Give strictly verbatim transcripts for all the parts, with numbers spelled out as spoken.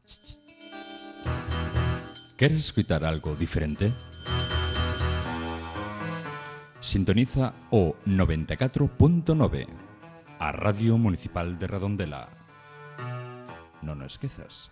Queres escoitar algo diferente? Sintoniza o noventa e catro punto nove, a Radio Municipal de Redondela. Non o esquezas.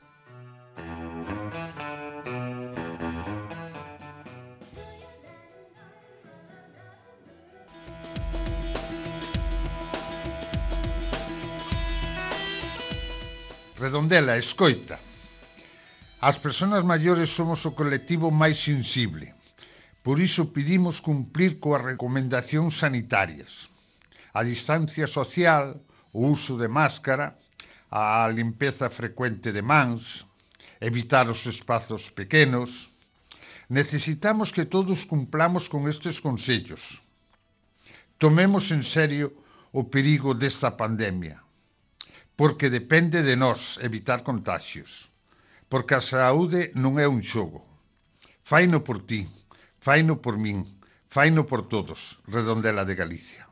Redondela, escoita. As persoas maiores somos o colectivo máis sensible. Por iso pedimos cumplir coas recomendacións sanitarias. A distancia social, o uso de máscara, a limpeza frecuente de mans, evitar os espazos pequenos. Necesitamos que todos cumplamos con estes consellos. Tomemos en serio o perigo desta pandemia. Porque depende de nós evitar contagios. Porque a saúde non é un xogo. Faino por ti, faino por min, faino por todos, Redondela de Galicia.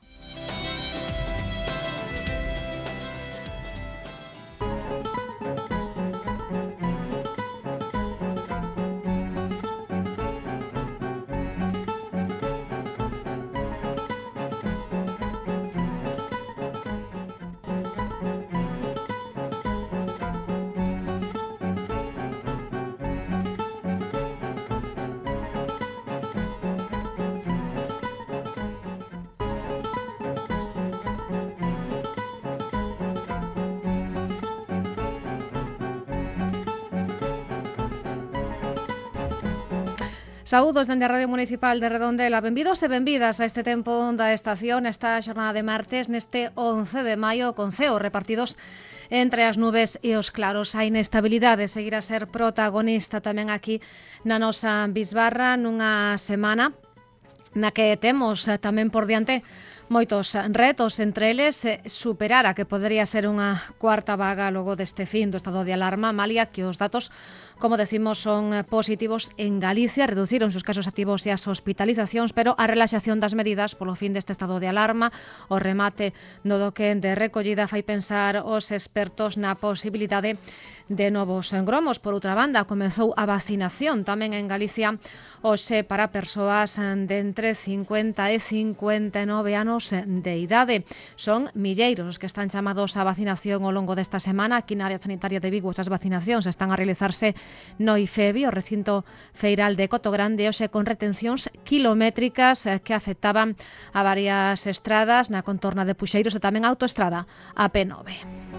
Saúdos dende a Radio Municipal de Redondela. Benvidos e benvidas a este tempo da estación, esta xornada de martes, neste once de maio, con ceos repartidos entre as nubes e os claros. A inestabilidade seguirá a ser protagonista tamén aquí na nosa bisbarra, nunha semana na que temos tamén por diante moitos retos, entre eles superar a que podería ser unha cuarta vaga logo deste fin do estado de alarma, malia que os datos, como decimos, son positivos en Galicia, reduciron os casos activos e as hospitalizacións, pero a relaxación das medidas polo fin deste estado de alarma, o remate no doque de recollida fai pensar os expertos na posibilidade de novos gromos. Por outra banda, comezou a vacinación tamén en Galicia hoxe para persoas de entre cincuenta e cincuenta e nove anos de idade. Son milleiros os que están chamados a vacinación ao longo desta semana. Aquí na área sanitaria de Vigo estas vacinacións están a realizarse no IFEBI, o recinto feiral de Cotogrande, hoxe con retencións kilométricas que afectaban a varias estradas na contorna de Puxeiros e tamén a autoestrada A P nove.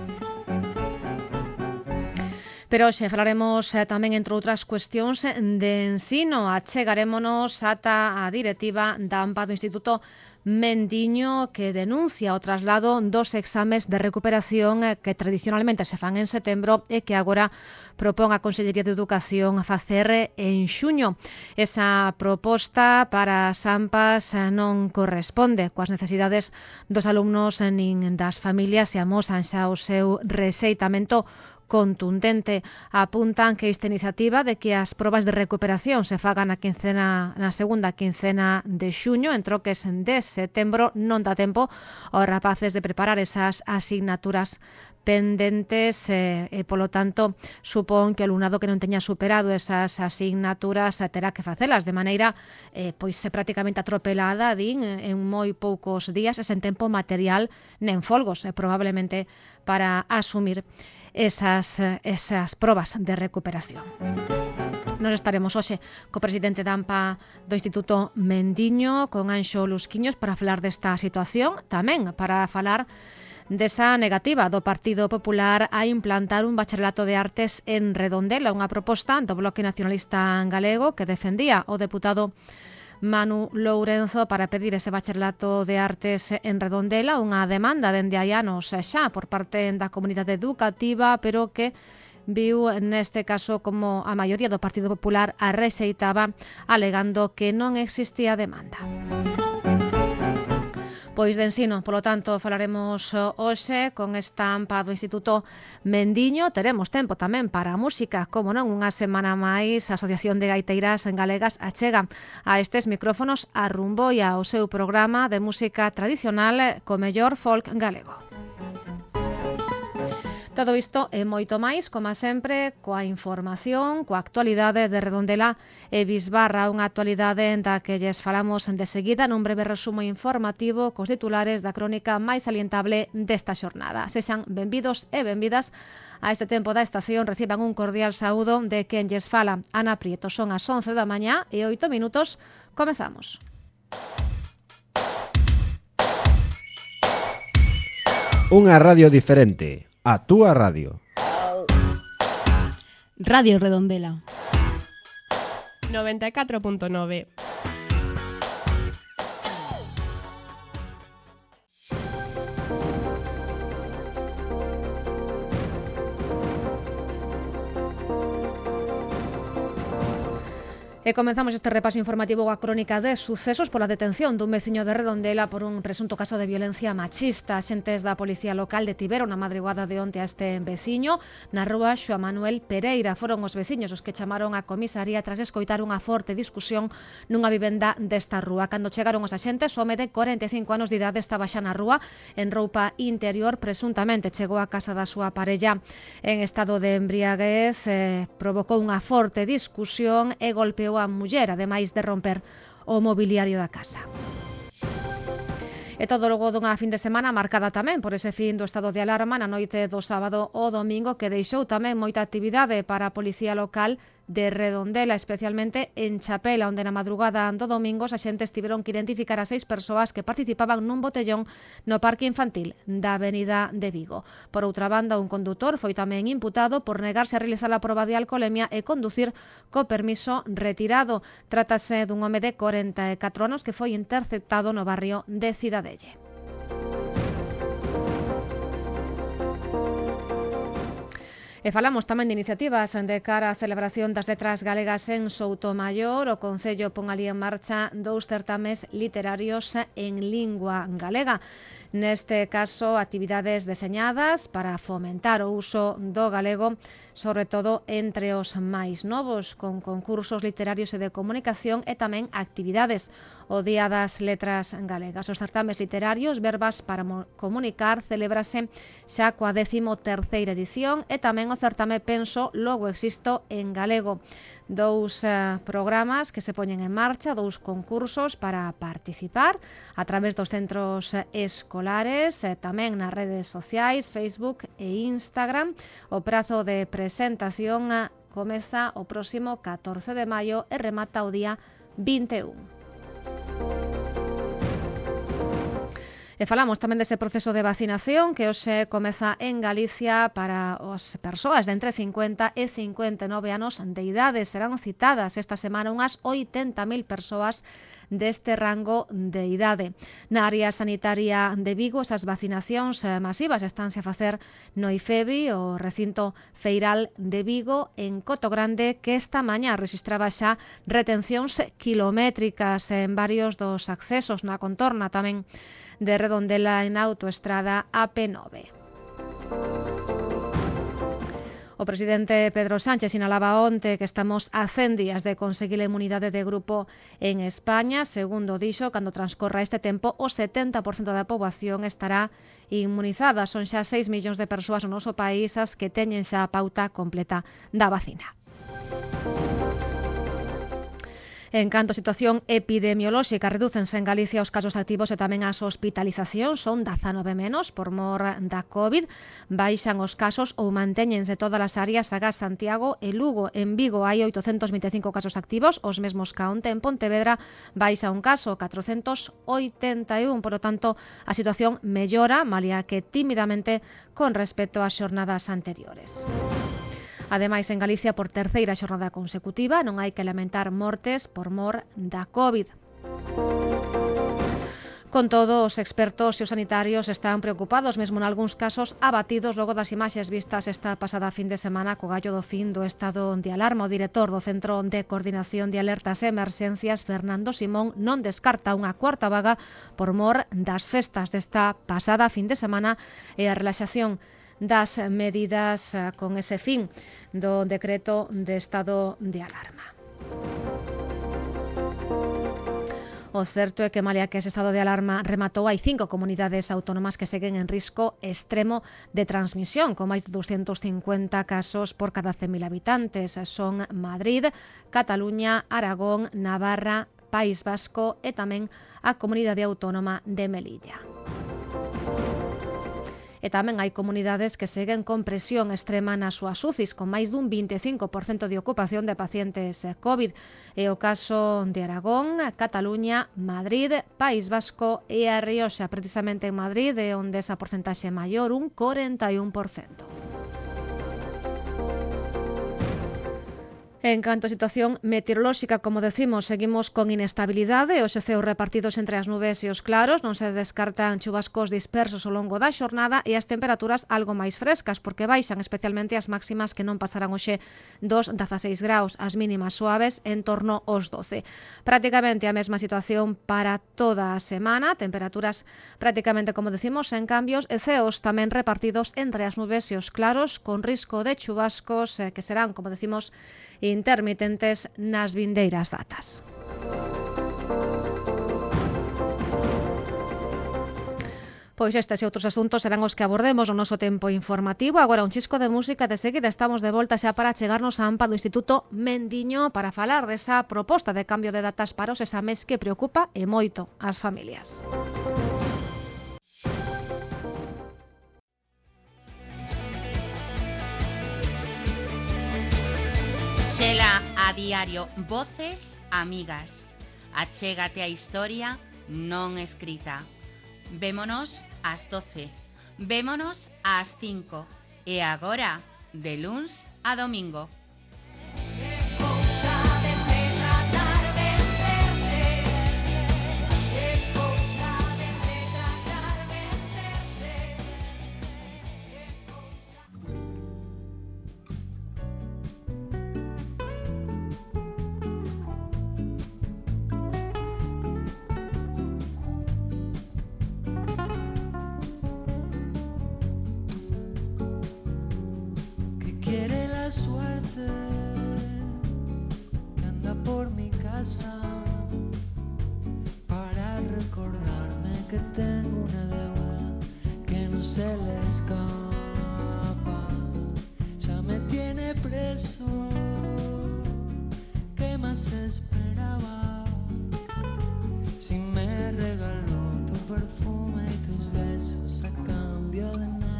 Pero hoxe falaremos eh, tamén, entre outras cuestións, de ensino. Achegarémonos ata a directiva da AMPA do Instituto Mendiño, que denuncia o traslado dos exames de recuperación que tradicionalmente se fan en setembro e que agora propón a Consellería de Educación a facer en xuño. Esa proposta para as AMPAs non corresponde coas necesidades dos alumnos nin das familias e amosan xa o seu rexeitamento contundente. Apuntan que esta iniciativa de que as probas de recuperación se fagan na quincena, na segunda quincena de xuño, en troques de setembro, non dá tempo aos rapaces de preparar esas asignaturas pendentes e, e polo tanto, supón que o alumnado que non teña superado esas asignaturas terá que facelas de maneira eh, pois prácticamente atropelada, din, en moi poucos días e sen tempo material nen folgos, eh, probablemente para asumir esas, esas probas de recuperación. Nos estaremos hoxe co presidente da AMPA do Instituto Mendiño, con Anxo Lusquiños, para falar desta situación, tamén para falar desa negativa do Partido Popular a implantar un bacharelato de artes en Redondela, unha proposta do Bloque Nacionalista Galego que defendía o deputado Manu Lourenzo para pedir ese bacharelato de artes en Redondela, unha demanda dende hai anos xa por parte da comunidade educativa, pero que viu neste caso como a maioría do Partido Popular a rexeitaba, alegando que non existía demanda. Pois de ensino, polo tanto, falaremos hoxe con esta AMPA do Instituto Mendiño. Teremos tempo tamén para a música, como non, unha semana máis a Asociación de Gaiteiras Galegas achega a estes micrófonos a Rumboia, o seu programa de música tradicional co mellor folk galego. Todo isto e moito máis, como sempre, coa información, coa actualidade de Redondela e Bisbarra, unha actualidade da que lles falamos de seguida nun breve resumo informativo cos titulares da crónica máis salientable desta xornada. Sexan benvidos e benvidas a este tempo da estación, reciban un cordial saúdo de quen lles fala, Ana Prieto. Son as once da mañá e oito minutos, comezamos. Unha radio diferente, a túa radio. Radio Redondela noventa e catro punto nove. E comenzamos este repaso informativo coa crónica de sucesos pola detención dun veciño de Redondela por un presunto caso de violencia machista. Xentes da policía local detiveron a madrugada de onte a este veciño na rúa Xoa Manuel Pereira. Foron os veciños os que chamaron a comisaría tras escoitar unha forte discusión nunha vivenda desta rúa. Cando chegaron os axentes, o home de corenta e cinco anos de idade estaba xa na rúa en roupa interior, presuntamente chegou a casa da súa parella en estado de embriaguez, eh, provocou unha forte discusión e golpeou a muller, ademais de romper o mobiliario da casa. E todo logo dunha fin de semana marcada tamén por ese fin do estado de alarma na noite do sábado ao domingo, que deixou tamén moita actividade para a policía local de Redondela, especialmente en Chapela, onde na madrugada do domingo os axentes tiveron que identificar a seis persoas que participaban nun botellón no parque infantil da Avenida de Vigo. Por outra banda, un condutor foi tamén imputado por negarse a realizar a proba de alcolemia e conducir co permiso retirado. Trátase dun home de corenta e catro anos que foi interceptado no barrio de Cidadelle. E falamos tamén de iniciativas de cara á celebración das letras galegas en Soutomaior. O Concello pon ali en marcha dous certames literarios en lingua galega. Neste caso, actividades deseñadas para fomentar o uso do galego, sobre todo entre os máis novos, con concursos literarios e de comunicación e tamén actividades. O Día das Letras Galegas. Os certames literarios Verbas para Comunicar celébrase xa coa décimo terceira edición e tamén o certame Penso, Logo Existo en galego. Dous eh, programas que se poñen en marcha, dous concursos para participar a través dos centros escolares, eh, tamén nas redes sociais, Facebook e Instagram. O prazo de presentación eh, comeza o próximo catorce de maio e remata o día vinte e un. E falamos tamén deste proceso de vacinación que hoxe comeza en Galicia para as persoas de entre cincuenta e cincuenta e nove anos de idade. Serán citadas esta semana unhas oitenta mil persoas deste rango de idade. Na área sanitaria de Vigo, esas vacinacións masivas estánse a facer no IFEBI, o recinto feiral de Vigo, en Coto Grande, que esta mañá rexistraba xa retencións kilométricas en varios dos accesos na contorna tamén de Redondela en autoestrada A P nove. O presidente Pedro Sánchez sinalaba onte que estamos a cen días de conseguir a inmunidade de grupo en España. Segundo dixo, cando transcorra este tempo, o setenta por cento da poboación estará inmunizada. Son xa seis millóns de persoas no noso país as que teñen xa a pauta completa da vacina. En canto a situación epidemiolóxica, redúcense en Galicia os casos activos e tamén as hospitalizacións, son dezanove menos por mor da COVID. Baixan os casos ou mantéñense todas as áreas, Agás, Santiago e Lugo. En Vigo hai oitocentos vinte e cinco casos activos, os mesmos ca onte. En Pontevedra baixa un caso, catrocentos oitenta e un. Por lo tanto, a situación mellora, malia que tímidamente, con respecto ás xornadas anteriores. Ademais, en Galicia, por terceira xornada consecutiva, non hai que lamentar mortes por mor da COVID. Con todo, os expertos e os sanitarios están preocupados, mesmo nalgúns casos abatidos logo das imaxes vistas esta pasada fin de semana co gallo do fin do estado de alarma. O director do Centro de Coordinación de Alertas e Emerxencias, Fernando Simón, non descarta unha cuarta vaga por mor das festas desta pasada fin de semana e a relaxación das medidas con ese fin do decreto de estado de alarma. O certo é que malia que ese estado de alarma rematou, hai cinco comunidades autónomas que seguen en risco extremo de transmisión, con máis de doscientos cincuenta casos por cada cen mil habitantes. Son Madrid, Cataluña, Aragón, Navarra, País Vasco e tamén a comunidade autónoma de Melilla. E tamén hai comunidades que seguen con presión extrema nas súas U C Is, con máis dun vinte e cinco por cento de ocupación de pacientes COVID. É o caso de Aragón, Cataluña, Madrid, País Vasco e a Rioxa. Precisamente en Madrid é onde esa porcentaxe é maior, un corenta e un por cento. En canto a situación meteorolóxica, como decimos, seguimos con inestabilidade. Os ceos repartidos entre as nubes e os claros, non se descartan chubascos dispersos ao longo da xornada e as temperaturas algo máis frescas, porque baixan especialmente as máximas que non pasarán hoxe dos dezaseis graus, as mínimas suaves en torno aos doce. Prácticamente a mesma situación para toda a semana, temperaturas prácticamente, como decimos, en cambios, e ceos tamén repartidos entre as nubes e os claros, con risco de chubascos eh, que serán, como decimos, intermitentes nas vindeiras datas. Pois estes e outros asuntos serán os que abordemos no noso tempo informativo. Agora un chisco de música, de seguida estamos de volta xa para chegarnos á AMPA do Instituto Mendiño para falar desa proposta de cambio de datas para os exames que preocupa e moito ás familias. Xela a diario, voces amigas. Achégate a historia non escrita. Vémonos ás doce, vémonos ás cinco e agora de luns a domingo. Suerte que anda por mi casa para recordarme que tengo una deuda que no se le escapa. Ya me tiene preso, ¿qué más esperaba? Si me regaló tu perfume y tus besos a cambio de nada.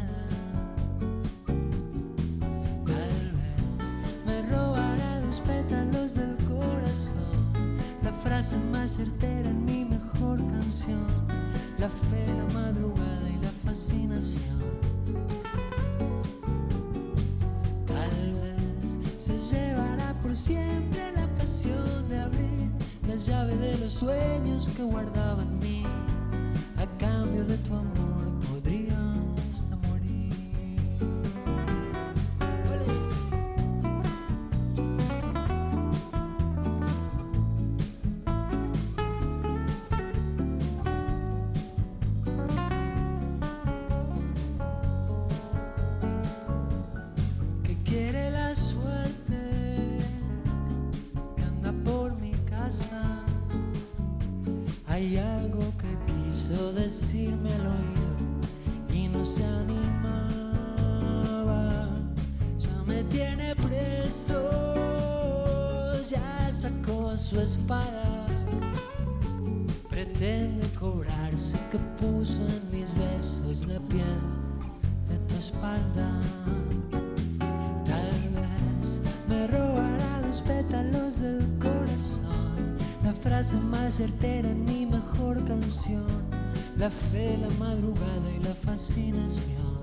Pétalos del corazón, la frase más certera en mi mejor canción, la fe, la madrugada y la fascinación. Tal vez se llevará por siempre la pasión de abrir la llave de los sueños que guardaba en mí. A cambio de tu amor podría hasta morir. Hay algo que quiso decirme al oído y no se animaba. Ya me tiene preso, ya sacó su espada. Pretende cobrarse que puso en mis besos la piel de tu espalda. Tal vez me robará los pétalos del corazón, la frase más certera en mi mejor canción, la fe, la madrugada y la fascinación.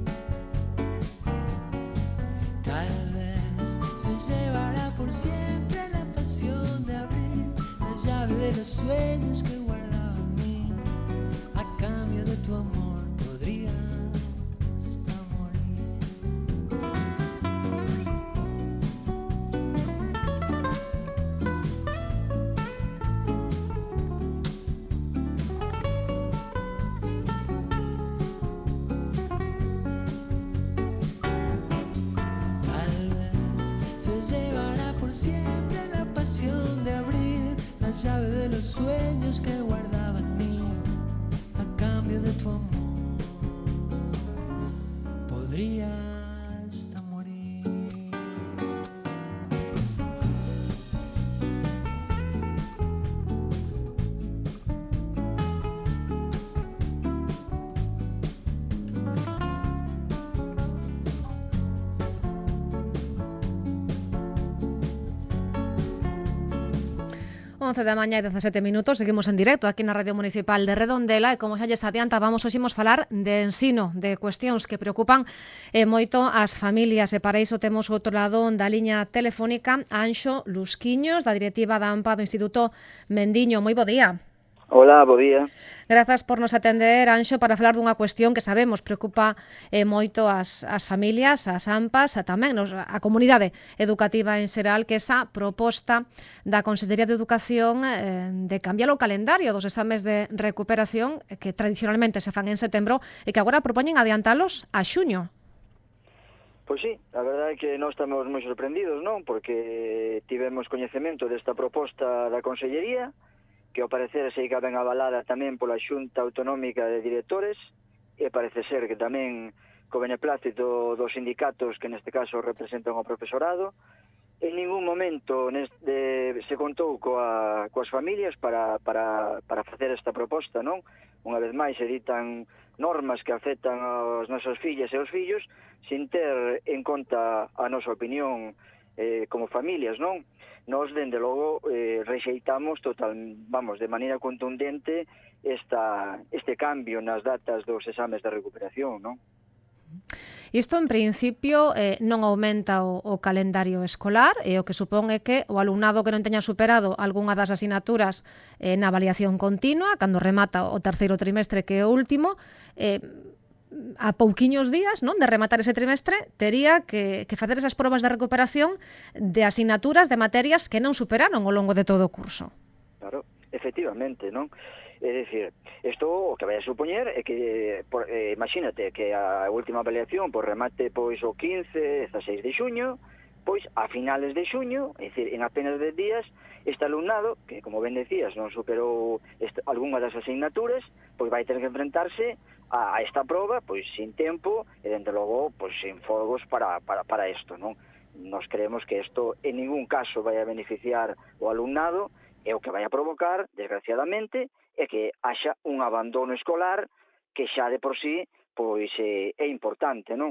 Tal vez se llevará por siempre la pasión de abrir la llave de los sueños que guardaba en mí. A cambio de tu amor podría hasta morir. Siempre la pasión de abrir la llave de los sueños secretos que guardaba en mí a cambio de tu amor. Podría hasta morir. once da mañá e dezasete minutos, seguimos en directo aquí na Radio Municipal de Redondela e como xa lles adiantábamos, hoxe imos falar de ensino, de cuestións que preocupan eh, moito as familias e para iso temos outro lado da liña telefónica a Anxo Lusquiños, da directiva da AMPA do Instituto Mendiño. Moi bo día. Hola, bo día. Grazas por nos atender, Anxo, para falar dunha cuestión que sabemos preocupa eh, moito as, as familias, as AMPAs, a tamén nos, a comunidade educativa en xeral, que esa proposta da Consellería de Educación eh, de cambiar o calendario dos exames de recuperación eh, que tradicionalmente se fan en setembro e que agora propoñen adiantalos a xuño. Pois sí, a verdade é que nós estamos moi sorprendidos, non? Porque tivemos coñecemento desta proposta da Consellería, que ao parecer sei que ben avalada tamén pola Xunta Autonómica de Directores, e parece ser que tamén co beneplácito dos sindicatos que neste caso representan o profesorado. En ningún momento neste, se contou coa, coas familias para, para, para facer esta proposta, non? Unha vez máis se ditan normas que afectan aos nosos fillas e os fillos sin ter en conta a nosa opinión eh, como familias, non? Nos, dende logo, eh, rexeitamos total, vamos, de maneira contundente esta, este cambio nas datas dos exames de recuperación, non? Isto, en principio, eh, non aumenta o, o calendario escolar e o que supón é que o alumnado que non teña superado algunha das asignaturas eh, na avaliación continua, cando remata o terceiro trimestre, que é o último, eh, a pouquiños días, non, de rematar ese trimestre, tería que, que facer esas probas de recuperación de asignaturas, de materias que non superaron ao longo de todo o curso. Claro, efectivamente, non? É dicir, isto o que vai a supoñer é que, por, eh, imagínate que a última avaliación por remate pois o quince, dezasseis de xuño, pois a finales de xuño, é dicir, en apenas dez días, este alumnado, que como ben decías, non superou este, algunha das asignaturas, pois vai ter que enfrentarse a, a esta proba, pois sin tempo, e dende logo, pois sin fogos para, para, para isto, non? Nos creemos que isto en ningún caso vai a beneficiar o alumnado, e o que vai a provocar, desgraciadamente, é que haxa un abandono escolar que xa de por sí pois é, é importante, non?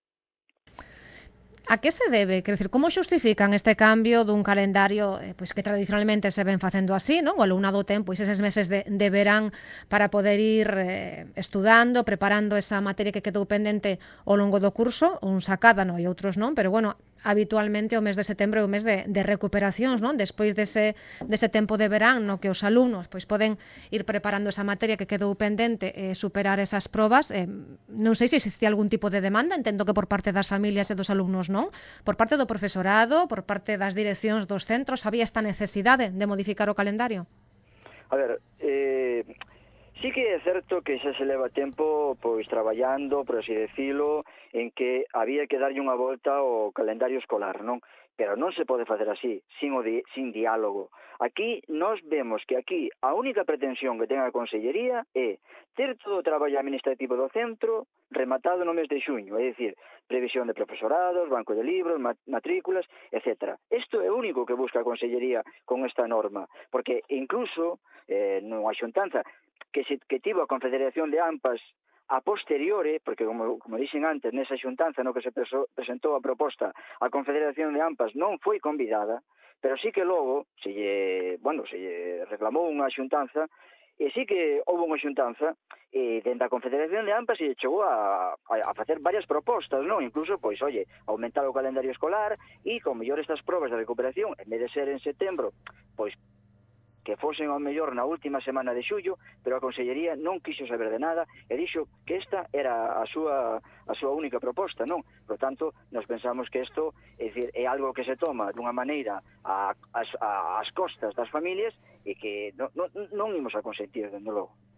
A que se debe? Quer dizer, como xustifican este cambio dun calendario eh, pois que tradicionalmente se ven facendo así, non? O alumnado ten pois eses meses de, de verán para poder ir eh, estudando, preparando esa materia que quedou pendente ao longo do curso, uns a cada, non, e outros non, pero bueno, habitualmente o mes de setembro é o mes de, de recuperacións, non? Despois dese, dese tempo de verán no que os alumnos pois poden ir preparando esa materia que quedou pendente e eh, superar esas probas. Eh, non sei se existe algún tipo de demanda, entendo que por parte das familias e dos alumnos non, por parte do profesorado, por parte das direccións dos centros, había esta necesidade de modificar o calendario? A ver, eh, sí que é certo que xa se leva tempo pois traballando, por así decilo, en que había que darlle unha volta ao calendario escolar, non? Pero non se pode facer así, sin, o di, sin diálogo. Aquí nós vemos que aquí a única pretensión que ten a Consellería é ter todo o traballo administrativo do centro rematado no mes de xuño, é dicir, previsión de profesorados, banco de libros, matrículas, etcétera. Isto é o único que busca a Consellería con esta norma, porque incluso eh, nunha xuntanza que, se, que tivo a Confederación de AMPAs a posteriore, porque como, como dixen antes, nesa xuntanza no que se presentou a proposta, a Confederación de AMPAs non foi convidada, pero sí que logo se lle, bueno, se lle reclamou unha xuntanza, e sí que houve unha xuntanza, e dentro da Confederación de AMPAs se lle chegou a, a, a facer varias propostas, non? Incluso, pois, oye, aumentar o calendario escolar, e con mellor estas probas de recuperación, en vez de ser en setembro, pois, que fosen ao mellor na última semana de xullo, pero a Consellería non quixo saber de nada e dixo que esta era a súa a súa única proposta, non? Por tanto, nos pensamos que isto é, dicir, é algo que se toma dunha maneira a, a, a, as costas das familias e que non, non, non imos a consentir, dende logo.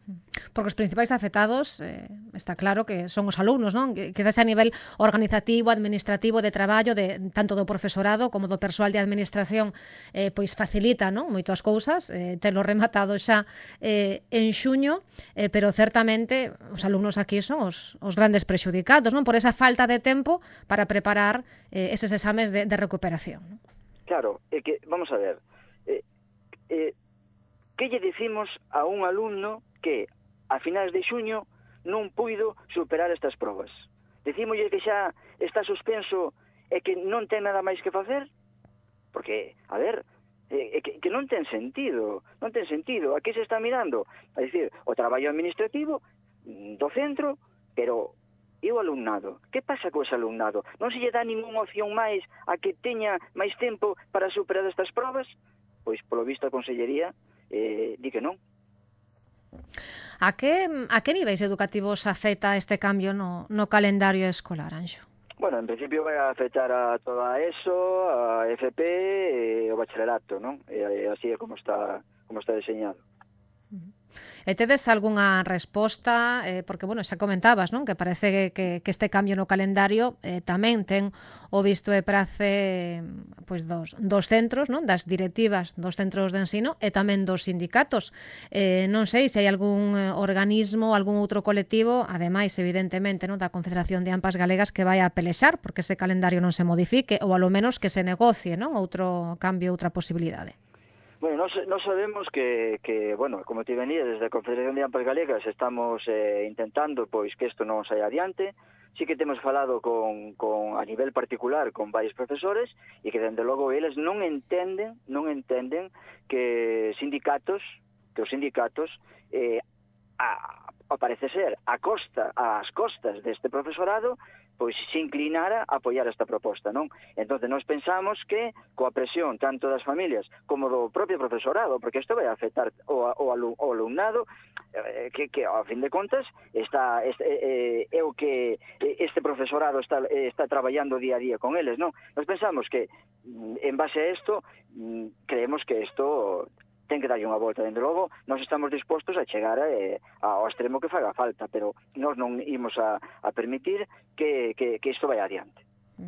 Porque os principais afectados, eh, está claro que son os alumnos, non? Que, que a nivel organizativo, administrativo, de traballo, de tanto do profesorado como do persoal de administración, eh, pois facilita, non? Moito as cousas, eh, telo rematado xa eh, en xuño, eh, pero certamente os alumnos aquí son os, os grandes prexudicados, non? Por esa falta de tempo para preparar eh, eses exames de, de recuperación, non? Claro, é que, vamos a ver, eh, eh, que lle dicimos a un alumno que a finais de xuño non puido superar estas probas? Decímolle que xa está suspenso e que non ten nada máis que facer? Porque, a ver, eh, que, que non ten sentido, non ten sentido. Aquí se está mirando, a dicir, o traballo administrativo do centro, pero e o alumnado? Que pasa co ese alumnado? Non se lle dá ninguna opción máis a que teña máis tempo para superar estas probas? Pois, polo visto, a Consellería eh, di que non. A que, a que niveis educativos afecta este cambio no, no calendario escolar, Anxo? Bueno, en principio vai a afectar a toda a ESO, a F P e o bacharelato, non? E, e así é como está, como está diseñado. E tedes algunha resposta, eh, porque, bueno, xa comentabas, non? Que parece que, que, que este cambio no calendario eh, tamén ten o visto e prace pois, dos, dos centros, non? Das directivas dos centros de ensino e tamén dos sindicatos. Eh, non sei se hai algún organismo, algún outro colectivo, ademais, evidentemente, non? Da Confederación de AMPAs Galegas que vai a pelexar porque ese calendario non se modifique ou, alo menos, que se negocie, non? Outro cambio, outra posibilidade. Bueno, nos, nos sabemos que, que, bueno, como te venía, desde a Confederación de AMPAs Galegas estamos eh, intentando pois que isto non saia adiante. Sí que temos falado con, con, a nivel particular con varios profesores e que, dende logo, eles non entenden, non entenden que sindicatos, que os sindicatos, eh, a, a parece ser, a costa, ás costas deste profesorado, pois se inclinara a apoiar esta proposta, non? Entonces, nós pensamos que coa presión tanto das familias como do propio profesorado, porque isto vai afectar o, o, o alumnado, eh, que, que, a fin de contas, está, este, eh, é o que este profesorado está, eh, está traballando día a día con eles, non? Nós pensamos que, en base a isto, creemos que isto ten que darlle unha volta. Dende logo, nós estamos dispostos a chegar eh, ao extremo que faga falta, pero nós non imos a, a permitir que, que, que isto vai adiante.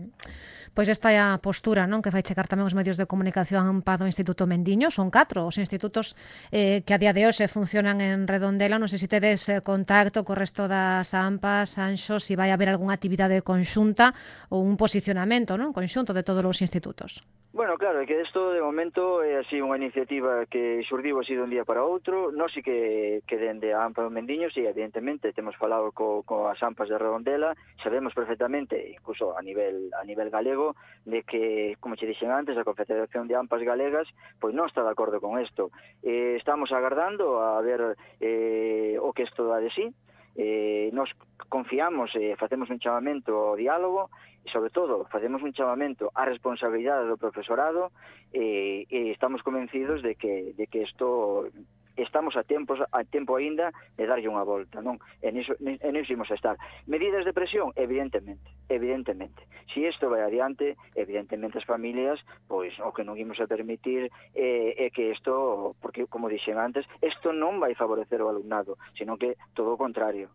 Pois esta é a postura, non, que fai chegar tamén os medios de comunicación pa do Instituto Mendiño. Son catro os institutos eh, que a día de hoxe funcionan en Redondela. Non sei se tedes eh, contacto co resto das AMPAs, Anxo, se vai haber algunha actividade conxunta ou un posicionamento, non, conxunto de todos os institutos. Bueno, claro, é que isto de momento é así unha iniciativa que xurdiu así dun día para outro. Nós sí que, que dende a AMPA do Mendiño, sí, evidentemente, temos falado co, co as AMPAs de Redondela, sabemos perfectamente, incluso a nivel a nivel galego, de que, como che dixen antes, a Confederación de AMPAs Galegas pois non está de acordo con isto. Eh, estamos agardando a ver eh, o que isto dá de sí. Eh, nos confiamos e eh, facemos un chamamento ao diálogo e, sobre todo, facemos un chamamento á responsabilidade do profesorado e, e estamos convencidos de que, de que isto estamos a tempo, a tempo aínda de darlle unha volta, non? En iso, en iso imos a estar. Medidas de presión? Evidentemente, evidentemente. Si isto vai adiante, evidentemente as familias, pois o que non imos a permitir é, é que isto, porque, como dixen antes, isto non vai favorecer o alumnado, sino que todo o contrario.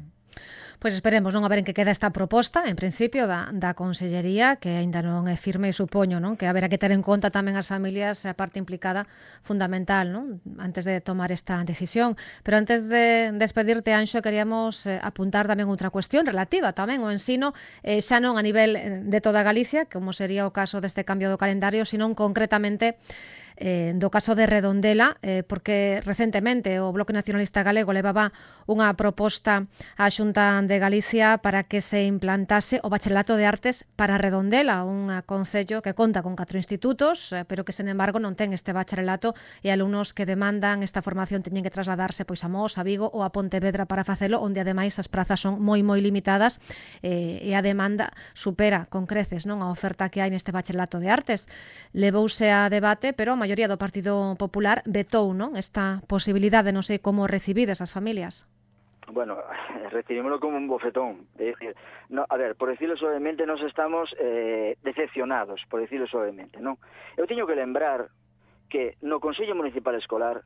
Pois esperemos non a ver en que queda esta proposta, en principio, da, da Consellería, que aínda non é firme, supoño, non? Que haberá que ter en conta tamén as familias, a parte implicada fundamental, non? Antes de tomar esta decisión. Pero antes de despedirte, Anxo, queríamos eh, apuntar tamén outra cuestión relativa tamén ao ensino, eh, xa non a nivel de toda Galicia, como sería o caso deste cambio do calendario, sino concretamente eh, do caso de Redondela, eh, porque recentemente o Bloque Nacionalista Galego levaba unha proposta á Xunta de Galicia para que se implantase o Bacharelato de Artes para Redondela, un concello que conta con catro institutos, eh, pero que, sen embargo, non ten este bacharelato e alumnos que demandan esta formación teñen que trasladarse pois a Mos, a Vigo ou a Pontevedra para facelo, onde ademais as prazas son moi moi limitadas eh, e a demanda supera con creces non a oferta que hai neste Bacharelato de Artes. Levouse a debate, pero a maioría do Partido Popular vetou non esta posibilidade. Non sei como recibides as familias. Bueno, recibímoslo como un bofetón. Es decir, no, a ver, por decirlo suavemente, nos estamos eh, decepcionados, por decirlo suavemente, non? Eu teño que lembrar que no Consello Municipal Escolar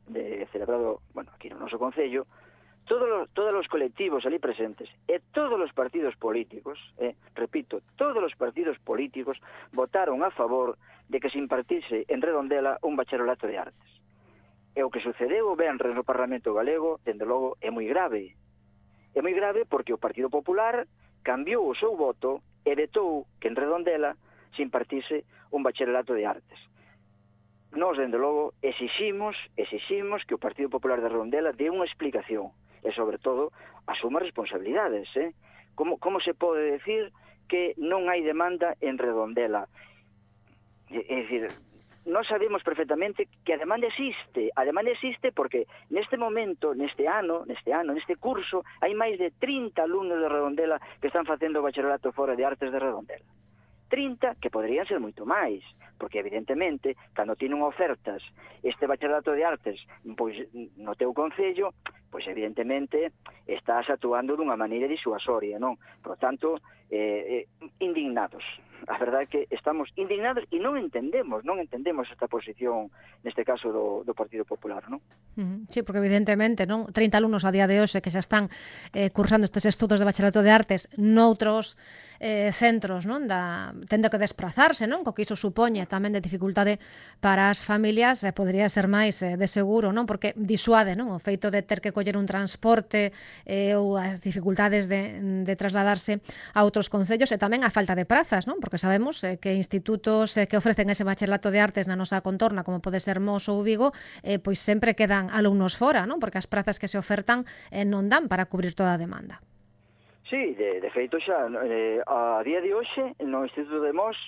de, celebrado, bueno, aquí no noso concello, todos os, todos os colectivos ali presentes e todos os partidos políticos, eh, repito, todos os partidos políticos votaron a favor de que se impartise en Redondela un bacharelato de artes. E o que sucedeu o venres no Parlamento Galego, dende logo, é moi grave. É moi grave porque o Partido Popular cambiou o seu voto e vetou que en Redondela se impartise un bacharelato de artes. Nós, dende logo, exiximos, exiximos que o Partido Popular de Redondela dé unha explicación e, sobre todo, asuma responsabilidades, eh? Como, como se pode decir que non hai demanda en Redondela? É, é dicir, nós sabemos perfectamente que a demanda existe. A demanda existe porque neste momento, neste ano, neste ano, neste curso, hai máis de trinta alumnos de Redondela que están facendo o bacharelato fora de artes de Redondela. trinta que poderían ser moito máis, porque evidentemente, cando tienen ofertas este bacharelato de artes pois no teu concello, pois evidentemente estás actuando dunha maneira disuasoria, non? Por tanto, eh, eh, indignados. A verdade é que estamos indignados e non entendemos, non entendemos esta posición, neste caso do, do Partido Popular, non? Sí, porque evidentemente, non, trinta alumnos a día de hoxe que xa están eh, cursando estes estudos de bacharelato de artes noutros eh, centros, non, da tendo que desplazarse, non, co que iso supoñe tamén de dificultade para as familias, eh, podría ser máis eh, de seguro, non, porque disuade, non, o feito de ter que coller un transporte eh, ou as dificultades de, de trasladarse a outros concellos e tamén a falta de prazas, non, porque sabemos eh, que institutos eh, que ofrecen ese bacharelato de artes na nosa contorna, como pode ser Mos ou Vigo, eh, pois sempre quedan alumnos fora, non, porque as prazas que se ofertan eh, non dan para cubrir toda a demanda. Sí, de, de feito xa, eh, a día de hoxe, no Instituto de Mos,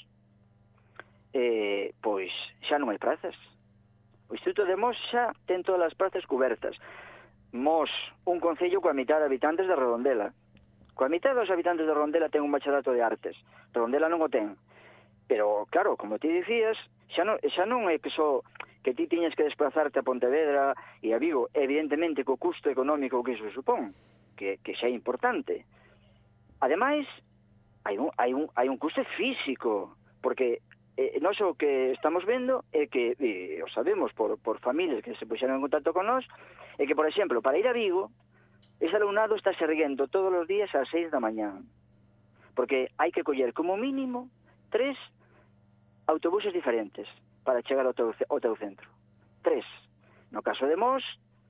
eh, pois xa non hai prazas. O Instituto de Mos xa ten todas as prazas cubertas. Mos, un concello coa mitad de habitantes de Redondela. Coa mitad dos habitantes de Redondela ten un bacharelato de artes. Redondela non o ten. Pero, claro, como ti dicías, xa non, xa non é que só que ti tiñas que desplazarte a Pontevedra e a Vigo, evidentemente co custo económico que iso supón, que, que xa é importante. Ademais, hai un, hai un, hai un custo físico, porque eh, nós o que estamos vendo é que, e o sabemos por, por familias que se puxeron en contacto con nós, é que, por exemplo, para ir a Vigo, ese alumnado está se erguendo todos os días ás seis da mañá, porque hai que coller como mínimo tres autobuses diferentes para chegar ao teu, ao teu centro. Tres. No caso de Mos,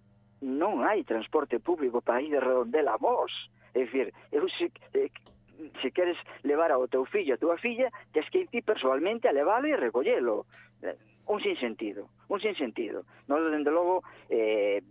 non hai transporte público para ir de Redondela a Mos. É dicir, eu se, eh, se queres levar ao teu fillo, a tua filla, tens que ir ti personalmente a leválo e recollelo. Eh, un sinsentido, un sinsentido. Nós, dende logo, eh,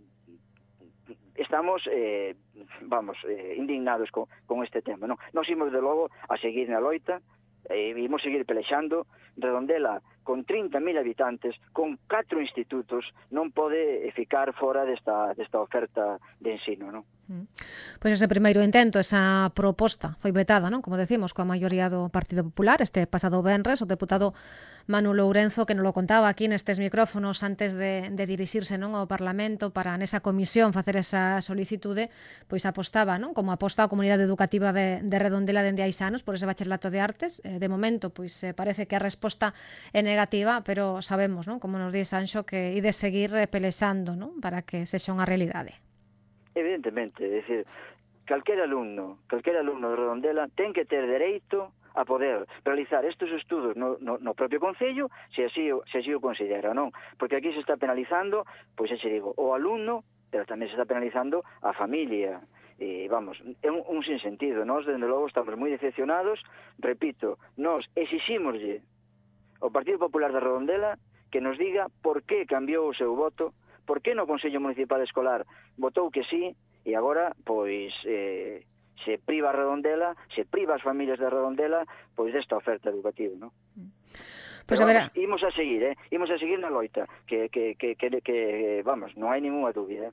estamos, eh, vamos, eh, indignados con, con este tema, non? Nós imos, de logo, a seguir na loita, e eh, imos seguir pelexando. Redondela, con trinta mil habitantes, con catro institutos, non pode ficar fora desta, desta oferta de ensino, non? Pois ese primeiro intento, esa proposta foi vetada, non? Como decimos, coa maioría do Partido Popular este pasado venres. O deputado Manu Lourenzo, que nos lo contaba aquí nestes micrófonos antes de, de dirixirse, non, ao Parlamento para nesa comisión facer esa solicitude, pois apostaba, non, como aposta a comunidade educativa de, de Redondela dende hai anos por ese bacharelato de artes. Eh, de momento, pois eh, parece que a resposta é negativa, pero sabemos, non, como nos di Sanxo, que ide seguir pelexando, non, para que sexa unha realidade. Evidentemente, é dicir, calquer alumno, calquer alumno de Redondela ten que ter dereito a poder realizar estes estudos no, no, no propio concello, se así, se así o considera, non? Porque aquí se está penalizando, pois xe digo, o alumno, pero tamén se está penalizando a familia. E, vamos, é un, un sinsentido. Nós, dende logo, estamos moi decepcionados. Repito, nós exiximoslle ao Partido Popular de Redondela que nos diga por que cambiou o seu voto, por que no Consello Municipal Escolar votou que sí, e agora, pois, eh, se priva a Redondela, se priva as familias de Redondela, pois desta oferta educativa, non? Pois Pero a ver, vamos, imos a seguir, eh? Imos a seguir na loita, que, que, que, que, que vamos, non hai ninguna dúbida.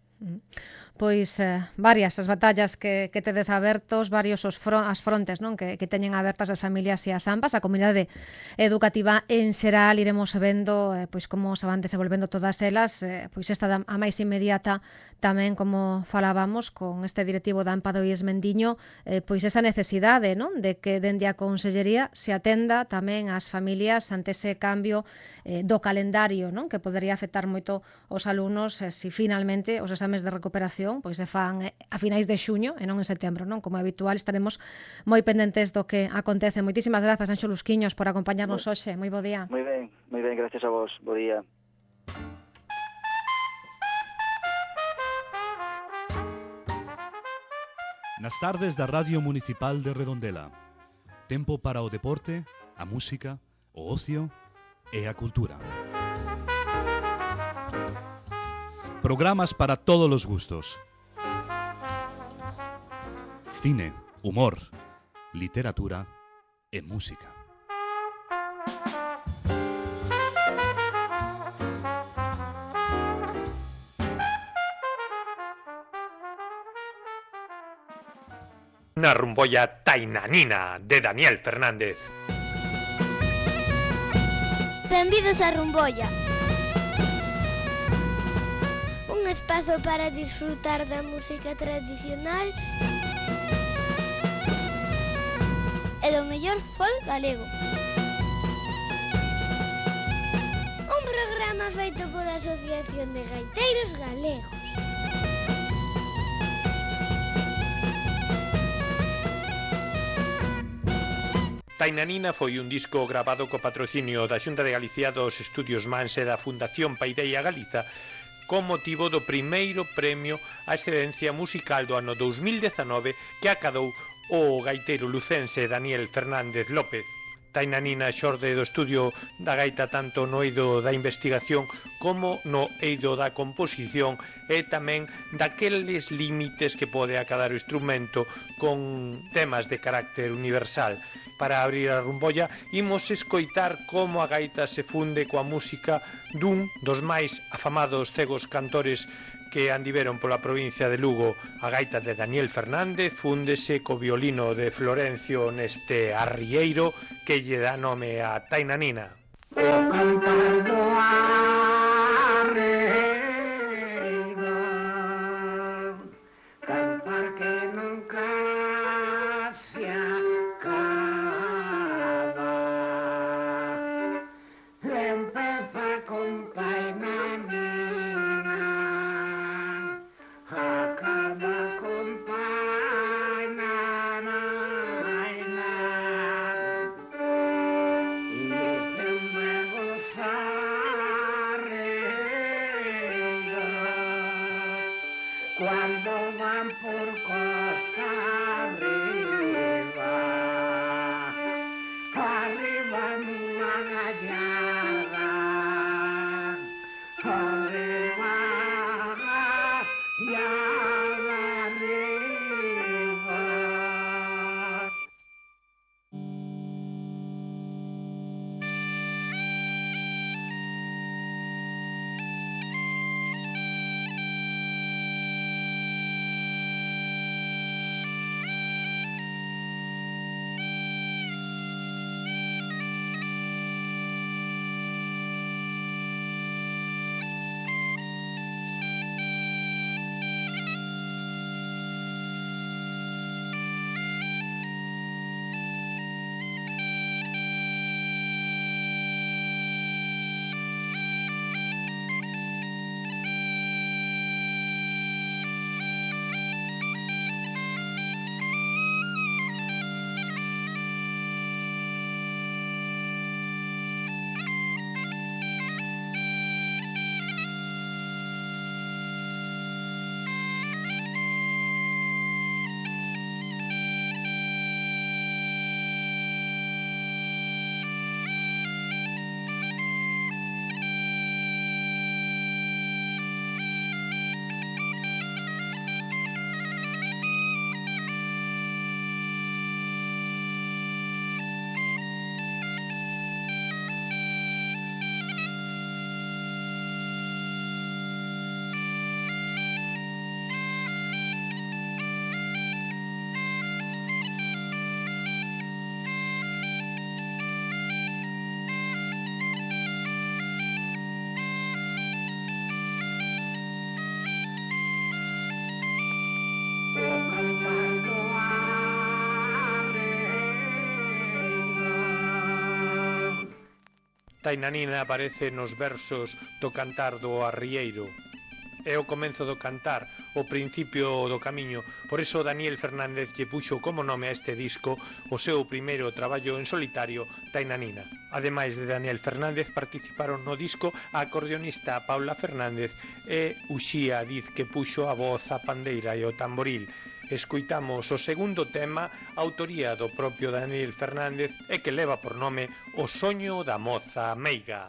Pois eh, varias as batallas que, que tedes abertos, varios os fron, as frontes, non, que, que teñen abertas as familias e as AMPAs, a comunidade educativa en xeral. Iremos vendo eh, pois como se van desenvolvendo todas elas, eh, pois esta da, a máis inmediata tamén, como falábamos con este directivo da AMPA do I E S Mendiño, eh, pois esa necesidade, non, de que dende a Consellería se atenda tamén ás familias familias ante ese cambio eh, do calendario, non? Que podería afectar moito os alumnos eh, se finalmente os exames de recuperación pois se fan eh, a finais de xuño e non en setembro, non? Como é habitual, estaremos moi pendentes do que acontece. Moitísimas grazas, Anxo Lusquiños, por acompañarnos hoxe. Moi bo día. Moi ben, moi ben, gracias a vos. Bo día. Nas tardes da Radio Municipal de Redondela. Tempo para o deporte, a música, o ocio e a cultura. Programas para todos os gustos. Cine, humor, literatura e música. Na rumbolla Tainanina de Daniel Fernández. Benvidos a Rumbolla. Un espazo para disfrutar da música tradicional e do mellor folk galego. Un programa feito pola Asociación de Gaiteiros Galegos. Tainanina foi un disco gravado co patrocinio da Xunta de Galicia dos Estudios Mans e da Fundación Paideia Galiza con motivo do primeiro premio á excelencia musical do ano dous mil dezanove que acadou o gaiteiro lucense Daniel Fernández López. Tainanina xorde do estudio da gaita tanto no eido da investigación como no eido da composición e tamén daqueles límites que pode acadar o instrumento con temas de carácter universal. Para abrir a rumbolla imos escoitar como a gaita se funde coa música dun dos máis afamados cegos cantores que andiveron pola provincia de Lugo. A gaita de Daniel Fernández fúndese co violino de Florencio neste arrieiro que lle dá nome a Tainanina. O cantar do arrieiro, cantar que nunca se acaba, empeza con Tainanina, acaba con Tainanina, y dicen luego los arrieros cuando van por costa arriba, arriba en una gallada, arriba, gallada arriba. Tainanina aparece nos versos do Cantar do Arrieiro. É o comenzo do cantar, o principio do camiño. Por iso Daniel Fernández lle puxo como nome a este disco o seu primeiro traballo en solitario, Tainanina. Ademais de Daniel Fernández, participaron no disco a acordeonista Paula Fernández e Uxía Diz, que puxo a voz, a pandeira e o tamboril. Escoitamos o segundo tema, autoría do propio Daniel Fernández, e que leva por nome O soño da moza meiga.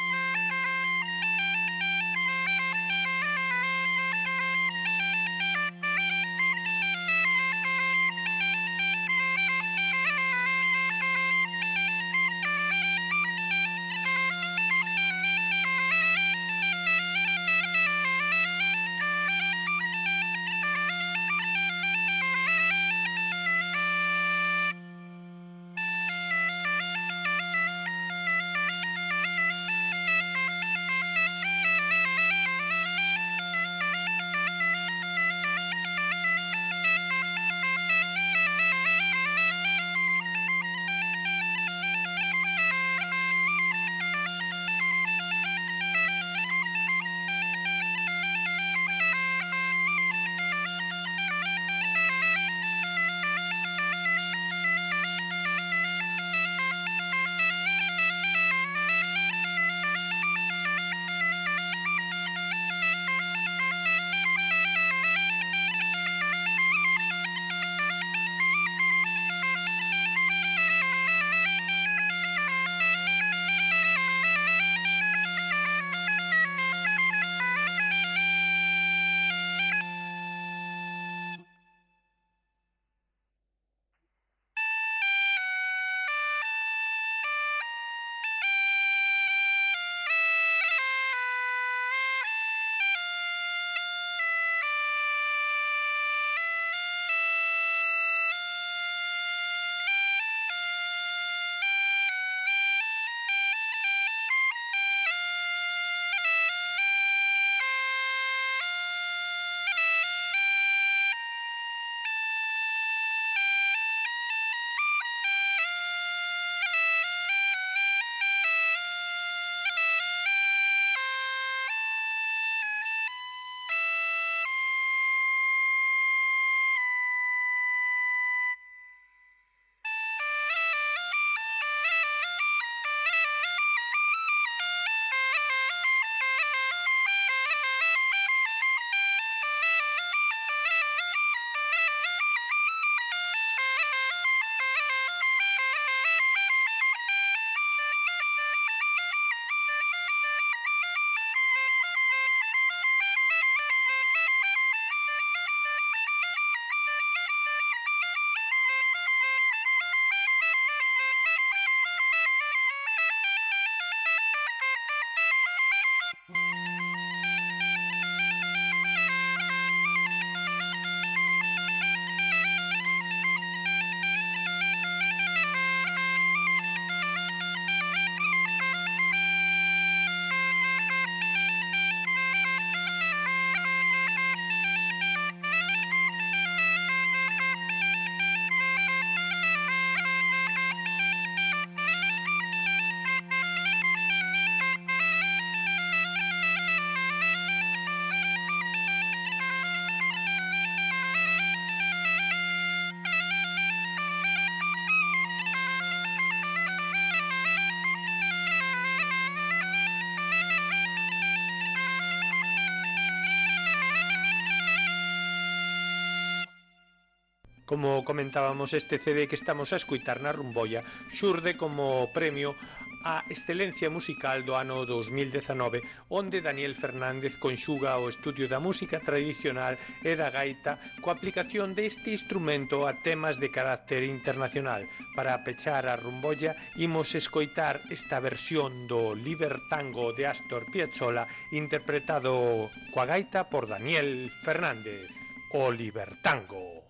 Como comentábamos, este C D que estamos a escutar na Rumboia xurde como premio á excelencia musical do ano dos mil dezanove, onde Daniel Fernández conxuga o estudio da música tradicional e da gaita coa aplicación deste instrumento a temas de carácter internacional. Para pechar a Rumboia imos escoitar esta versión do Libertango de Astor Piazzolla interpretado coa gaita por Daniel Fernández. O Libertango.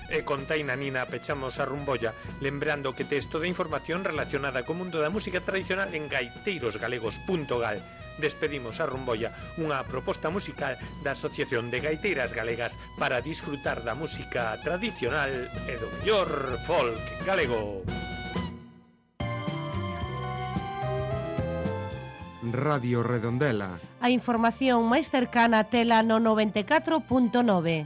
E con Tainanina pechamos a rumbolla, lembrando que tes toda a información relacionada co mundo da música tradicional en gaiteiros galegos punto gal. Despedimos a rumbolla, unha proposta musical da Asociación de Gaiteiras Galegas para disfrutar da música tradicional e do mellor folk galego. Radio Redondela. A información máis cercana tela no noventa e catro punto nove.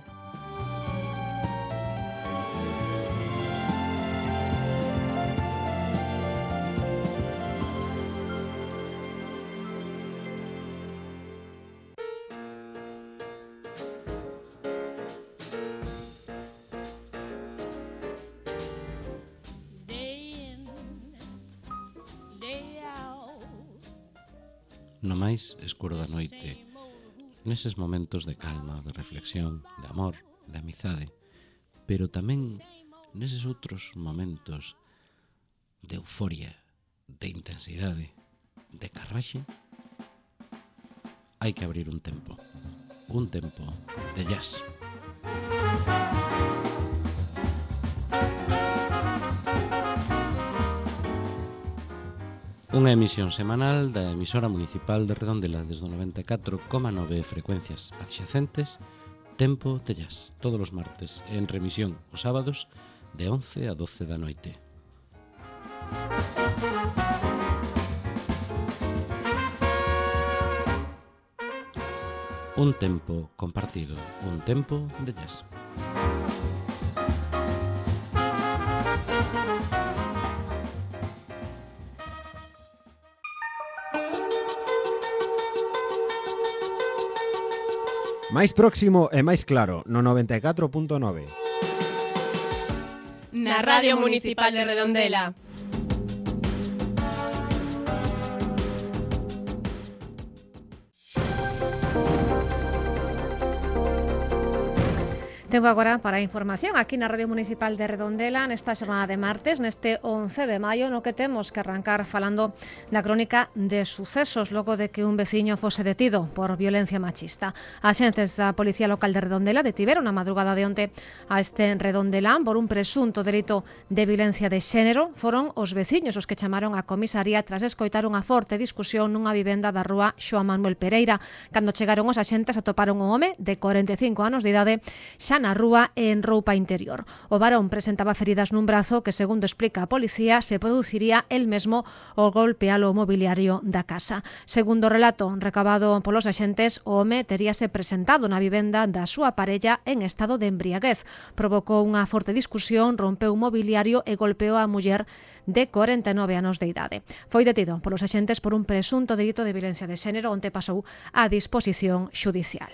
No máis escuro da noite, neses momentos de calma, de reflexión, de amor, de amizade, pero tamén neses outros momentos de euforia, de intensidade, de carraxe, hai que abrir un tempo, un tempo de jazz. Unha emisión semanal da emisora municipal de Redondela desde o noventa e catro coma nove frecuencias adxacentes, Tempo de Jazz, todos os martes, en remisión os sábados de once a doce da noite. Un tempo compartido, un tempo de jazz. Máis próximo e máis claro, no noventa e catro punto nove. Na Radio Municipal de Redondela. Tempo agora para a información aquí na Radio Municipal de Redondela nesta xornada de martes, neste once de maio, no que temos que arrancar falando da crónica de sucesos logo de que un veciño fose detido por violencia machista. Axentes da Policía Local de Redondela detiveron a madrugada de onte a este redondelán por un presunto delito de violencia de xénero. Foron os veciños os que chamaron a comisaría tras escoitar unha forte discusión nunha vivenda da rúa Xoán Manuel Pereira. Cando chegaron os axentes atoparon un home de corenta e cinco anos de idade xa na rúa e en roupa interior. O varón presentaba feridas nun brazo que, segundo explica a policía, se produciría el mesmo o golpe ao mobiliario da casa. Segundo o relato recabado polos axentes, o home teríase presentado na vivenda da súa parella en estado de embriaguez. Provocou unha forte discusión, rompeu o mobiliario e golpeou a muller de corenta e nove anos de idade. Foi detido polos axentes por un presunto delito de violencia de xénero, onte pasou a disposición xudicial.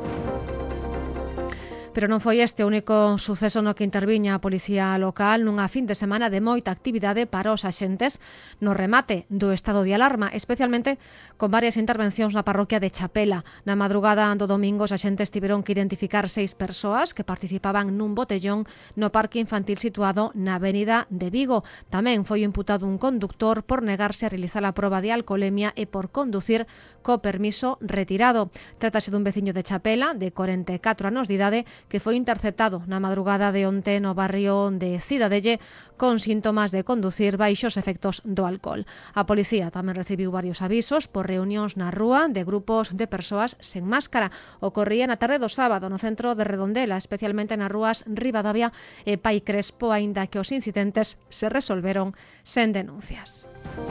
Pero non foi este o único suceso no que interviña a Policía Local nunha fin de semana de moita actividade para os axentes no remate do estado de alarma, especialmente con varias intervencións na parroquia de Chapela. Na madrugada do domingo, os axentes tiveron que identificar seis persoas que participaban nun botellón no parque infantil situado na avenida de Vigo. Tamén foi imputado un conductor por negarse a realizar a proba de alcolemia e por conducir co permiso retirado. Trátase dun veciño de Chapela de corenta e catro anos de idade que foi interceptado na madrugada de onte no barrio de Cidadelle con síntomas de conducir baixo os efectos do alcohol. A policía tamén recibiu varios avisos por reunións na rúa de grupos de persoas sen máscara. Ocorría na tarde do sábado no centro de Redondela, especialmente nas rúas Ribadavia e Pai Crespo, aínda que os incidentes se resolveron sen denuncias.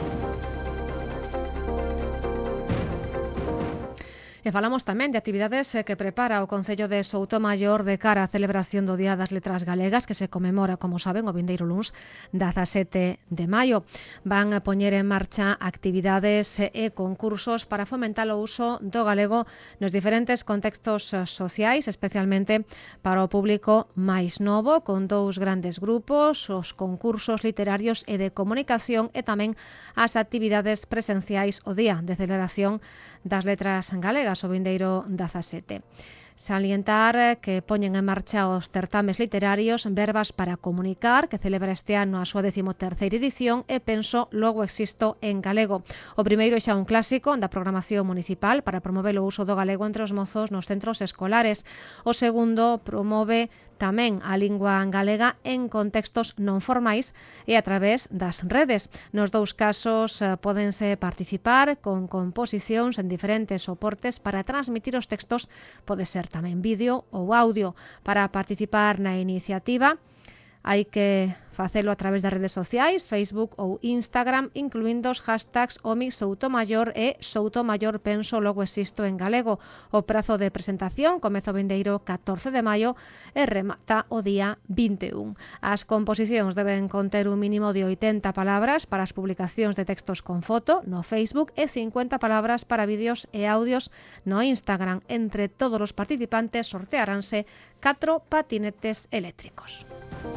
E falamos tamén de actividades que prepara o Concello de Soutomaior de cara á celebración do Día das Letras Galegas, que se conmemora, como saben, o vindeiro luns dezasete de maio. Van a poñer en marcha actividades e concursos para fomentar o uso do galego nos diferentes contextos sociais, especialmente para o público máis novo, con dous grandes grupos, os concursos literarios e de comunicación e tamén as actividades presenciais o día de celebración das letras galegas o vindeiro dezasete. Salientar que poñen en marcha os certames literarios Verbas para Comunicar, que celebra este ano a súa décimo terceira edición, e Penso, Logo Existo en galego. O primeiro é xa un clásico da programación municipal para promover o uso do galego entre os mozos nos centros escolares. O segundo promove tamén a lingua galega en contextos non formais e a través das redes. Nos dous casos eh, pódense participar con composicións en diferentes soportes para transmitir os textos, pode ser tamén vídeo ou audio. Para participar na iniciativa hai que facelo a través das redes sociais, Facebook ou Instagram, incluindo os hashtags Omi Soutomayor e Soutomayor Penso Logo Existo en galego. O prazo de presentación comeza o vindeiro catorce de maio e remata o día vinte e un. As composicións deben conter un mínimo de oitenta palabras para as publicacións de textos con foto no Facebook e cincuenta palabras para vídeos e audios no Instagram. Entre todos os participantes sortearánse catro patinetes eléctricos.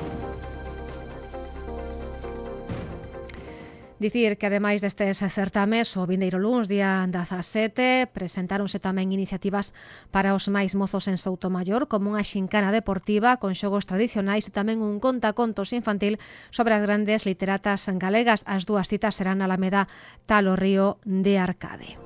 Dicir que, ademais destes certames, o vindeiro luns, día dezasete, presentáronse tamén iniciativas para os máis mozos en Soutomayor, como unha xincana deportiva con xogos tradicionais e tamén un contacontos infantil sobre as grandes literatas galegas. As dúas citas serán na Alameda Talo Río de Arcade.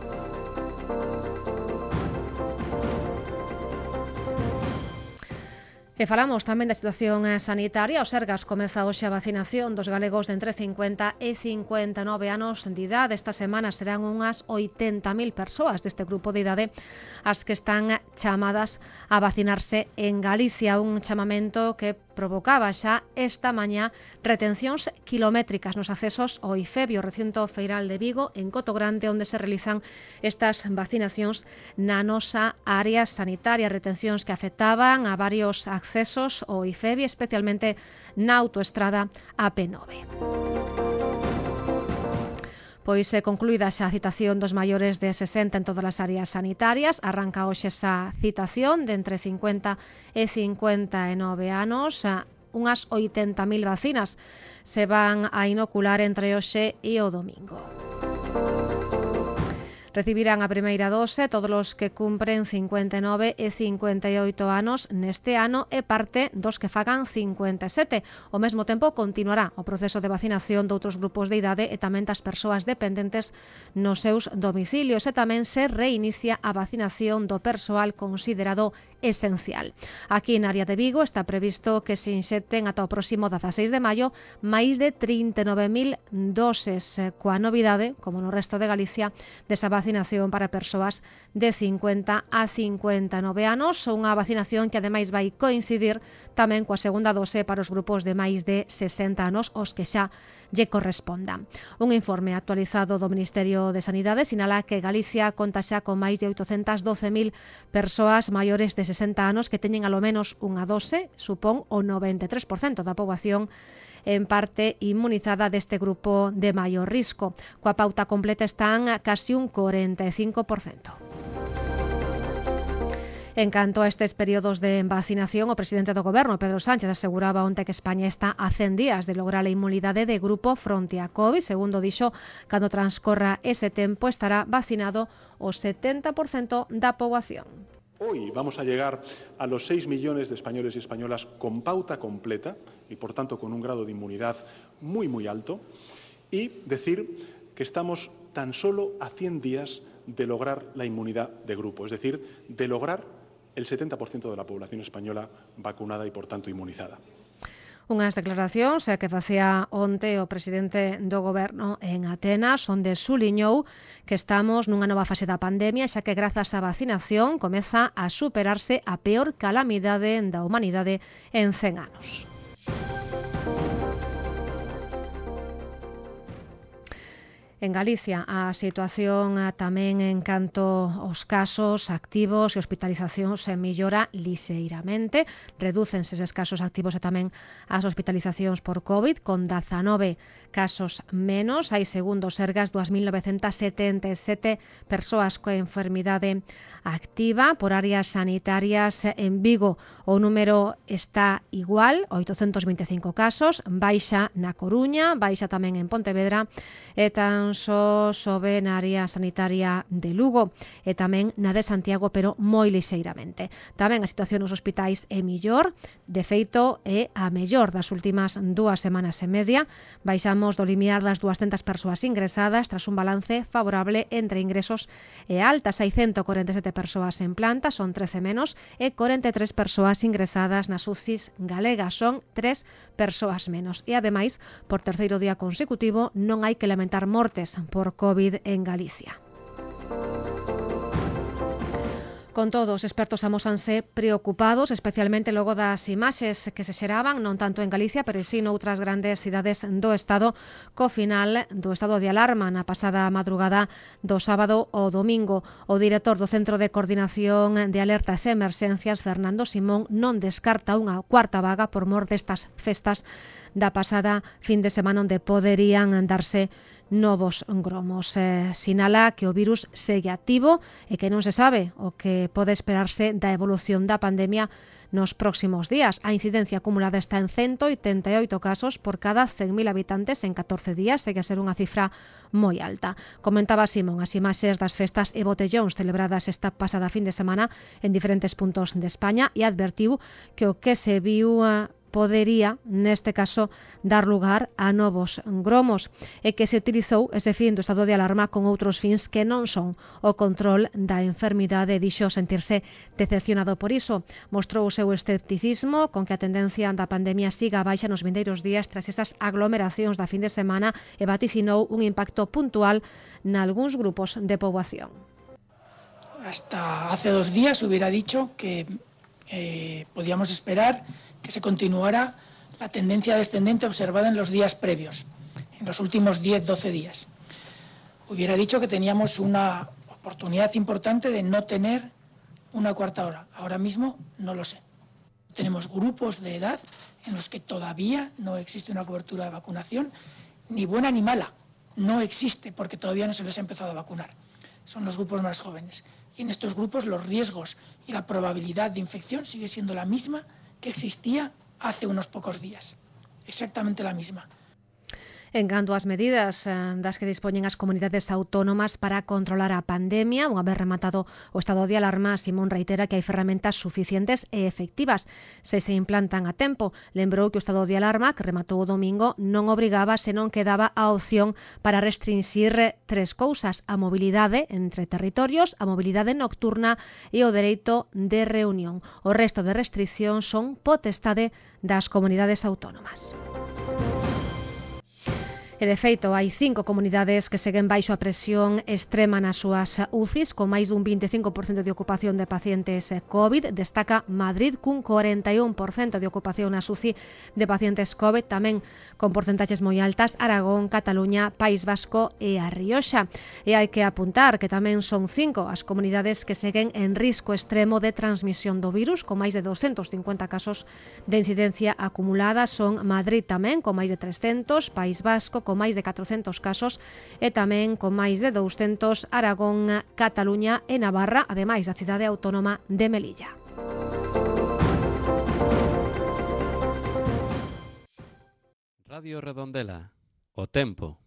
E falamos tamén da situación sanitaria. O Sergas comeza hoxe a vacinación dos galegos de entre cincuenta e cincuenta e nove anos de idade. Esta semana serán unhas oitenta mil persoas deste grupo de idade as que están chamadas a vacinarse en Galicia. Un chamamento que provocaba xa esta mañá retencións kilométricas nos accesos ao IFEBI, o recinto feiral de Vigo, en Coto Grande, onde se realizan estas vacinacións na nosa área sanitaria. Retencións que afectaban a varios accesos ao IFEBI, especialmente na autoestrada A P nove. Pois é concluída xa a citación dos maiores de sesenta en todas as áreas sanitarias. Arranca hoxe esa citación de entre cincuenta e cincuenta e nove anos. Unhas oitenta mil vacinas se van a inocular entre hoxe e o domingo. Recibirán a primeira dose todos os que cumpren cincuenta e nove e cincuenta e oito anos neste ano e parte dos que fagan cincuenta e sete. Ao mesmo tempo continuará o proceso de vacinación de outros grupos de idade e tamén das persoas dependentes nos seus domicilios, e tamén se reinicia a vacinación do persoal considerado esencial. Aquí na área de Vigo está previsto que se inxecten ata o próximo dezaseis de maio máis de trinta e nove mil doses, coa novidade, como no resto de Galicia, desa vacinación vacinación para persoas de cincuenta a cincuenta e nove anos, unha vacinación que ademais vai coincidir tamén coa segunda dose para os grupos de máis de sesenta anos, os que xa lle correspondan. Un informe actualizado do Ministerio de Sanidade sinala que Galicia conta xa con máis de oitocentas doce mil persoas maiores de sesenta anos que teñen alo menos unha dose, supón o noventa e tres por cento da poboación en parte inmunizada deste grupo de maior risco. Coa pauta completa están casi un corenta e cinco por cento. En canto a estes períodos de vacinación, o presidente do Goberno, Pedro Sánchez, aseguraba onte que España está a cen días de lograr a inmunidade de grupo fronte a COVID. Segundo dixo, cando transcorra ese tempo estará vacinado o setenta por cento da poboación. Hoy vamos a llegar a los seis millones de españoles y españolas con pauta completa y, por tanto, con un grado de inmunidad muy, muy alto. Y decir que estamos tan solo a cien días de lograr la inmunidad de grupo, es decir, de lograr el setenta por ciento de la población española vacunada y, por tanto, inmunizada. Unhas declaracións que facía onte o presidente do Goberno en Atenas, onde suliñou que estamos nunha nova fase da pandemia, xa que grazas á vacinación comeza a superarse a peor calamidade da humanidade en cen anos. En Galicia a situación tamén en canto aos casos activos e hospitalizacións se mellora lixeiramente. Redúcense eses casos activos e tamén as hospitalizacións por COVID, con dezanove casos menos. Hai, segundo Sergas, dúas mil novecentas setenta e sete persoas coa enfermidade activa. Por áreas sanitarias en Vigo o número está igual, oitocentos vinte e cinco casos, baixa na Coruña, baixa tamén en Pontevedra e tan non só sobe na área sanitaria de Lugo e tamén na de Santiago, pero moi lixeiramente. Tamén a situación nos hospitais é millor, de feito é a mellor das últimas dúas semanas e media. Baixamos do limiar das duascentas persoas ingresadas tras un balance favorable entre ingresos e altas. Hai ciento corenta e sete persoas en planta, son trece menos, e corenta e tres persoas ingresadas nas U C Is galegas, son tres persoas menos. E ademais, por terceiro día consecutivo, non hai que lamentar mortes por COVID en Galicia. Con todo, os expertos amósanse preocupados, especialmente logo das imaxes que se xeraban, non tanto en Galicia, pero si noutras grandes cidades do Estado, co final do estado de alarma na pasada madrugada do sábado ao domingo. O director do Centro de Coordinación de Alertas e Emerxencias, Fernando Simón, non descarta unha cuarta vaga por mor destas festas da pasada fin de semana onde poderían darse novos gromos. Eh, sinala que o virus segue activo e que non se sabe o que pode esperarse da evolución da pandemia nos próximos días. A incidencia acumulada está en ciento oitenta e oito casos por cada cen mil habitantes en catorce días, segue a ser unha cifra moi alta. Comentaba Simón as imaxes das festas e botellóns celebradas esta pasada fin de semana en diferentes puntos de España e advertiu que o que se viu a podería, neste caso, dar lugar a novos gromos e que se utilizou ese fin do estado de alarma con outros fins que non son o control da enfermidade. Dixo sentirse decepcionado por iso. Mostrou o seu escepticismo con que a tendencia da pandemia siga a baixa nos vindeiros días tras esas aglomeracións da fin de semana e vaticinou un impacto puntual nalgúns grupos de poboación. Hasta hace dos días hubiera dicho que eh, podíamos esperar que se continuara la tendencia descendente observada en los días previos, en los últimos diez a doce días. Hubiera dicho que teníamos una oportunidad importante de no tener una cuarta ola. Ahora mismo no lo sé. Tenemos grupos de edad en los que todavía no existe una cobertura de vacunación, ni buena ni mala. No existe porque todavía no se les ha empezado a vacunar. Son los grupos más jóvenes. Y en estos grupos los riesgos y la probabilidad de infección sigue siendo la misma que existía hace unos pocos días, exactamente la misma. En canto ás medidas das que dispoñen as comunidades autónomas para controlar a pandemia, unha vez rematado o estado de alarma, Simón reitera que hai ferramentas suficientes e efectivas se se implantan a tempo. Lembrou que o estado de alarma, que rematou o domingo, non obrigaba, senón que daba a opción para restringir tres cousas: a mobilidade entre territorios, a mobilidade nocturna e o dereito de reunión. O resto de restriccións son potestade das comunidades autónomas. E, de feito, hai cinco comunidades que seguen baixo a presión extrema nas súas U C Is, con máis dun vinte e cinco por cento de ocupación de pacientes COVID. Destaca Madrid, cun cuarenta e un por cento de ocupación nas U C I de pacientes COVID, tamén con porcentaxes moi altas Aragón, Cataluña, País Vasco e a Rioxa. E hai que apuntar que tamén son cinco as comunidades que seguen en risco extremo de transmisión do virus, con máis de doscientos cincuenta casos de incidencia acumulada. Son Madrid tamén, con máis de trescentos, País Vasco, con máis de catrocentos casos, e tamén con máis de douscentos Aragón, Cataluña e Navarra, ademais da cidade autónoma de Melilla. Radio Redondela, o tempo.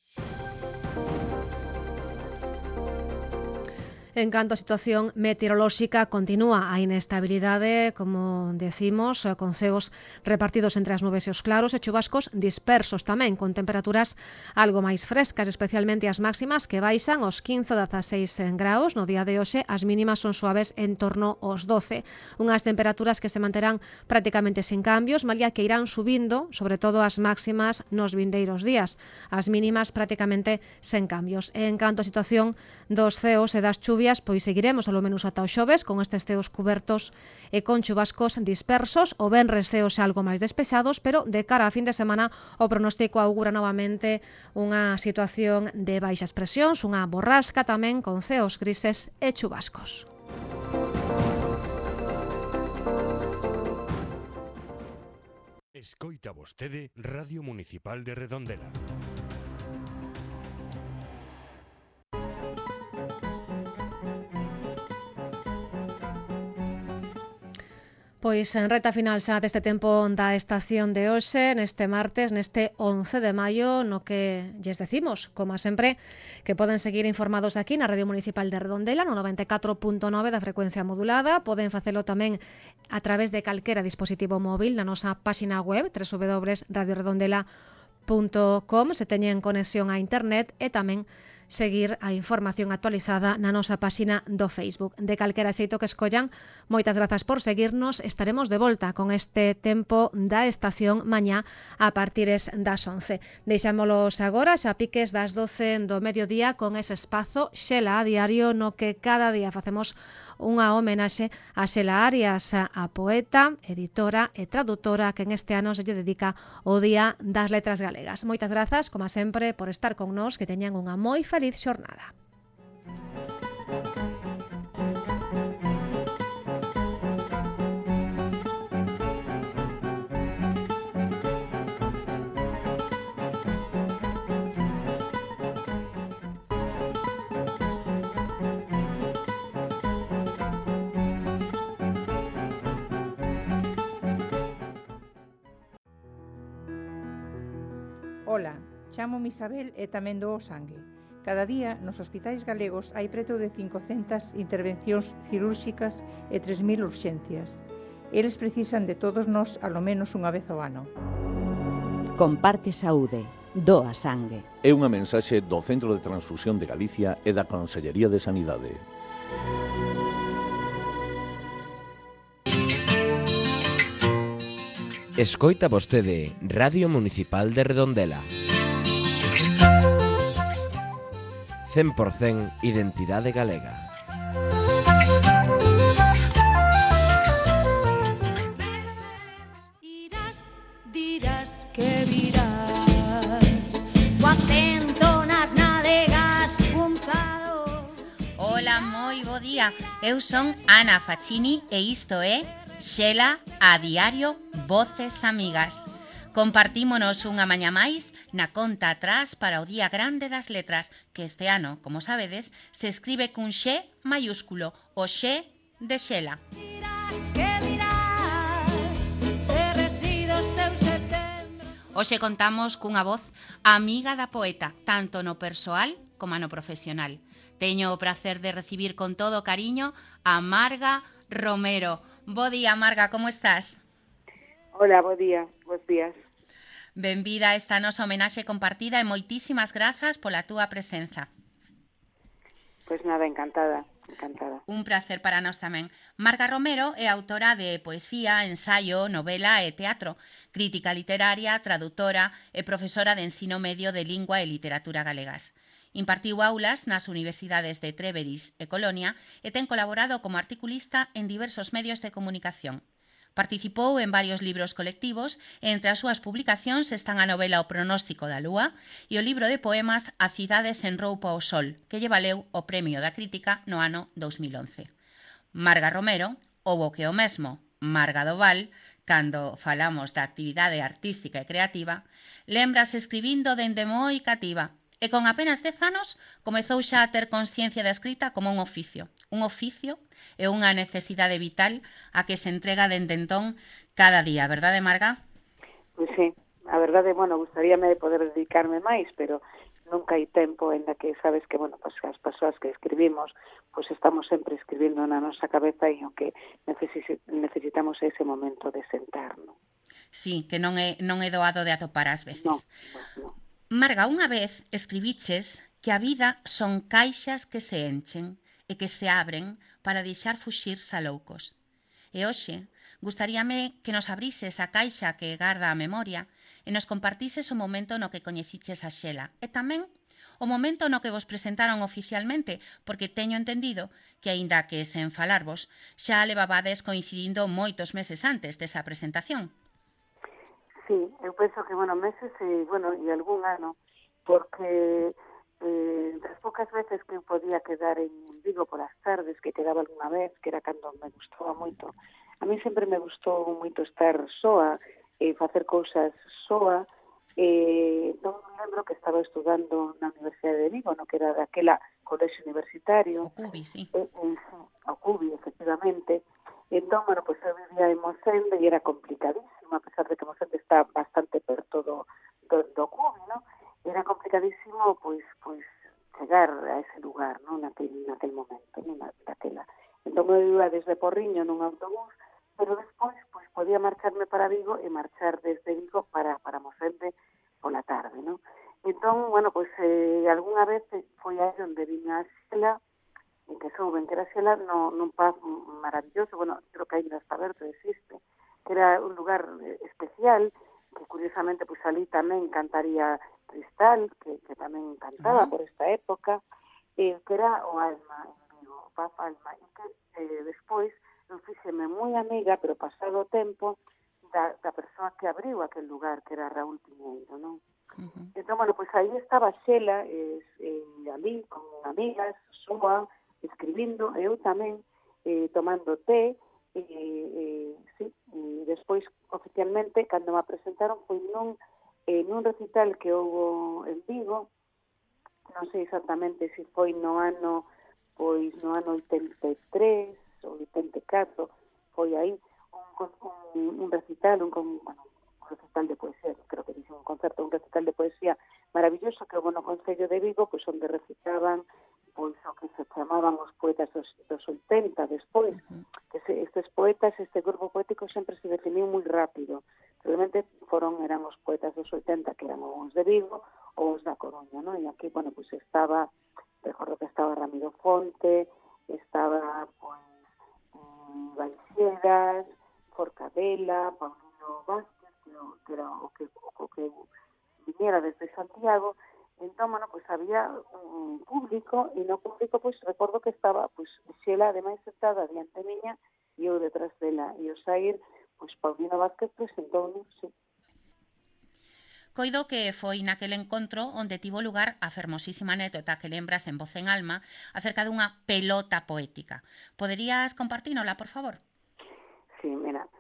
En canto á situación meteorolóxica, continúa a inestabilidade, como decimos, con ceos repartidos entre as nubes e os claros e chubascos dispersos tamén, con temperaturas algo máis frescas, especialmente as máximas que baixan os quince a dezaseis graus. No día de hoxe as mínimas son suaves en torno aos doce. Unhas temperaturas que se manterán prácticamente sen cambios, malia que irán subindo, sobre todo as máximas nos vindeiros días. As mínimas prácticamente sen cambios. E en canto á situación dos ceos e das chuvias, pois seguiremos alo menos ata o xoves con estes ceos cubertos e con chubascos dispersos. O venres ceos algo máis despexados, pero de cara a fin de semana o pronóstico augura novamente unha situación de baixas presións, unha borrasca tamén con ceos grises e chubascos. Escoita vostede Radio Municipal de Redondela. Pois en reta final xa deste tempo da estación de hoxe, neste martes, neste once de maio, no que lles decimos, como sempre, que poden seguir informados aquí na Radio Municipal de Redondela, no noventa e catro punto nove da frecuencia modulada. Poden facelo tamén a través de calquera dispositivo móvil na nosa páxina web, w w w punto radio redondela punto com, se teñen conexión a internet, e tamén seguir a información actualizada na nosa páxina do Facebook. De calquera xeito que escollan, moitas grazas por seguirnos. Estaremos de volta con este tempo da estación mañá a partires das once. Deixámolos agora, xa piques das doce do mediodía, con ese espazo Xela a diario, no que cada día facemos unha homenaxe a Xela Arias, a poeta, editora e traductora que en este ano se lle dedica o Día das Letras Galegas. Moitas grazas, como sempre, por estar con nós, que teñan unha moi feliz xornada. Ola, chámome Isabel e tamén doo sangue. Cada día nos hospitais galegos hai preto de cincocentas intervencións cirúrxicas e tres mil urxencias. Eles precisan de todos nós alo menos unha vez ao ano. Comparte saúde, doa sangue. É unha mensaxe do Centro de Transfusión de Galicia e da Consellería de Sanidade. Escoita vostede Radio Municipal de Redondela. cen por cen identidade galega. Irás, dirás que virás, o acento nas nadegas punzado. Ola, moi bo día. Eu son Ana Facchini e isto é Xela a diario, Voces Amigas. Compartímonos unha mañá máis na conta atrás para o Día Grande das Letras, que este ano, como sabedes, se escribe cun X mayúsculo, o X de Xela. Hoxe contamos cunha voz amiga da poeta, tanto no persoal como no profesional. Teño o prazer de recibir con todo cariño a Marga Romero. Bo día, Marga, como estás? Hola, bo día, bos días. Benvida a esta nosa homenaxe compartida e moitísimas grazas pola túa presenza. Pois nada, encantada, encantada. Un placer para nós tamén. Marga Romero é autora de poesía, ensaio, novela e teatro, crítica literaria, traductora e profesora de ensino medio de lingua e literatura galegas. Impartiu aulas nas universidades de Treveris e Colonia e ten colaborado como articulista en diversos medios de comunicación. Participou en varios libros colectivos e entre as súas publicacións están a novela O pronóstico da lúa e o libro de poemas A cidade sen roupa ao sol, que lle valeu o Premio da Crítica no ano dous mil once. Marga Romero, houbo que o mesmo, Marga do Val, cando falamos da actividade artística e creativa, lembrase escribindo dende moi cativa, e con apenas dez anos comezou xa a ter consciencia da escrita como un oficio. Un oficio e unha necesidade vital a que se entrega dende entón cada día, verdade, Marga? Pois sí, a verdade, bueno, gustaríame poder dedicarme máis, pero nunca hai tempo en la que sabes que, bueno, pues as persoas que escribimos, pois pues estamos sempre escribindo na nosa cabeza e o que necesitamos ese momento de sentar, non? Sí, que non é, non é doado de atopar ás veces. No, no, no. Marga, unha vez escribiches que a vida son caixas que se enchen e que se abren para deixar fuxir saloucos. E hoxe, gustaríame que nos abrises a caixa que garda a memoria e nos compartises o momento no que coñeciches a Xela e tamén o momento no que vos presentaron oficialmente, porque teño entendido que, aínda que sen falarvos, xa levabades coincidindo moitos meses antes desa presentación. Sí, eu penso que, bueno, meses e, bueno, e algún ano, porque eh, das poucas veces que eu podía quedar en Vigo por as tardes, que quedaba algunha vez, que era cando me gustaba moito, a mí sempre me gustou moito estar soa, e facer cousas soa, e non me lembro que estaba estudando na Universidade de Vigo, no que era daquela colexio universitario. O Cubi, sí. E, e, o Cubi, efectivamente, Entón, bueno, pois eu vivía en Mosende e era complicadísimo, a pesar de que Mosende está bastante perto do, do, do Cubi, non? Era complicadísimo, pois, pois, chegar a ese lugar, non? Naquel, naquel momento, non? Naquela. Entón, eu iba desde Porriño nun autobús, pero despois, pois, podía marcharme para Vigo e marchar desde Vigo para, para Mosende pola tarde, non? Entón, bueno, pois, eh, algunha vez foi aí onde viña a Xela, e que souben que era Xela no, nun pub maravilloso, bueno, creo que ainda está aberto, existe, que era un lugar especial, que curiosamente, pois, ali tamén cantaría Cristal, que, que tamén cantaba uh-huh. por esta época, eh, que era o Alma, en Vigo, o pub Alma, e que eh, despois eu fíxeme moi amiga, pero pasado o tempo, da, da persoa que abriu aquel lugar, que era Raúl Piñeiro, non? Uh-huh. Entón, bueno, pois aí estaba Xela, eh, eh, ali, con amigas, soa, escribindo, eu tamén, eh, tomando té, e, eh, sí, e despois, oficialmente, cando me presentaron, foi nun, eh, nun recital que houbo en Vigo, non sei exactamente se foi no ano, pois no ano oitenta e tres, ou oitenta e catro, foi aí, un, un, un recital, un, un, bueno, un recital de poesía, creo que dixe un concerto, un recital de poesía maravilloso que houbo no Concello de Vigo, pois onde recitaban pois o que se chamaban os poetas dos, dos oitenta despois, uh-huh. que se, estes poetas, este grupo poético sempre se definiu moi rápido, realmente foron, eran os poetas dos oitenta que eran os de Vigo ou os da Coruña, non? E aquí, bueno, pois estaba, recordo que estaba Ramiro Fonte, estaba, pois, eh, Valxeras, Forcadela, Paulino Vázquez, que, que era o que, o que viniera desde Santiago. Entón, bueno, pois había un público, e no público, pois, recordo que estaba, pois, Xela, ademais, sentada diante miña, e eu detrás dela, e o sair, pois, Paulino Vázquez presentou-nos, sí. Coido que foi naquel encontro onde tivo lugar a fermosísima anécdota que lembras en Voz en Alma acerca dunha pelota poética. Poderías compartínola, por favor? Sí, mira,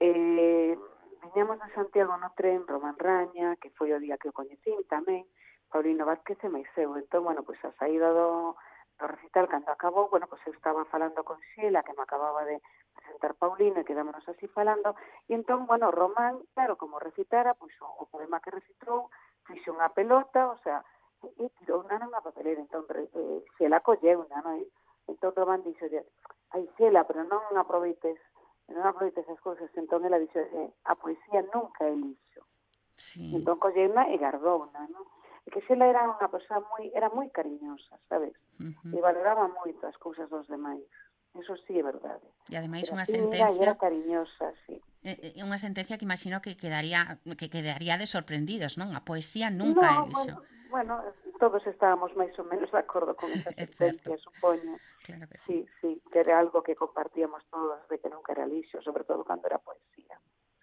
eh, viñamos de Santiago no tren, Román Raña, que foi o día que o coñecín tamén, Paulino Vázquez e máis eu. Entón, bueno, pois a saída do, do recital, cando acabou, bueno, pois eu estaba falando con Xela, que me acababa de presentar Paulino, e quedámonos así falando, e entón, bueno, Román, claro, como recitara, pois o, o poema que recitou, fixe unha pelota, o sea, e tirou unha nunha papelera, entón, eh, Xela colleu unha, non? Entón, Román dixo, ai, Xela, pero non aproveites, non aproveites as cousas. Entón, ela dixo, eh, a poesía nunca é lixo. Sí. Entón, colleuna e gardouna, non? E que Xela era unha persoa moi, era moi cariñosa, sabes? Uh-huh. E valoraba moito as cousas dos demais. Eso sí é verdade. E ademais unha sentencia... sentencia... Era cariñosa, sí. É unha sentencia que imagino que quedaría que quedaría de sorprendidos, non? A poesía nunca no, é lixo. Bueno, bueno, todos estábamos máis ou menos de acordo con esa sentencia, supoño. Claro que sí. Sí, sí, que era algo que compartíamos todos, de que nunca era lixo, sobre todo cando era poesía.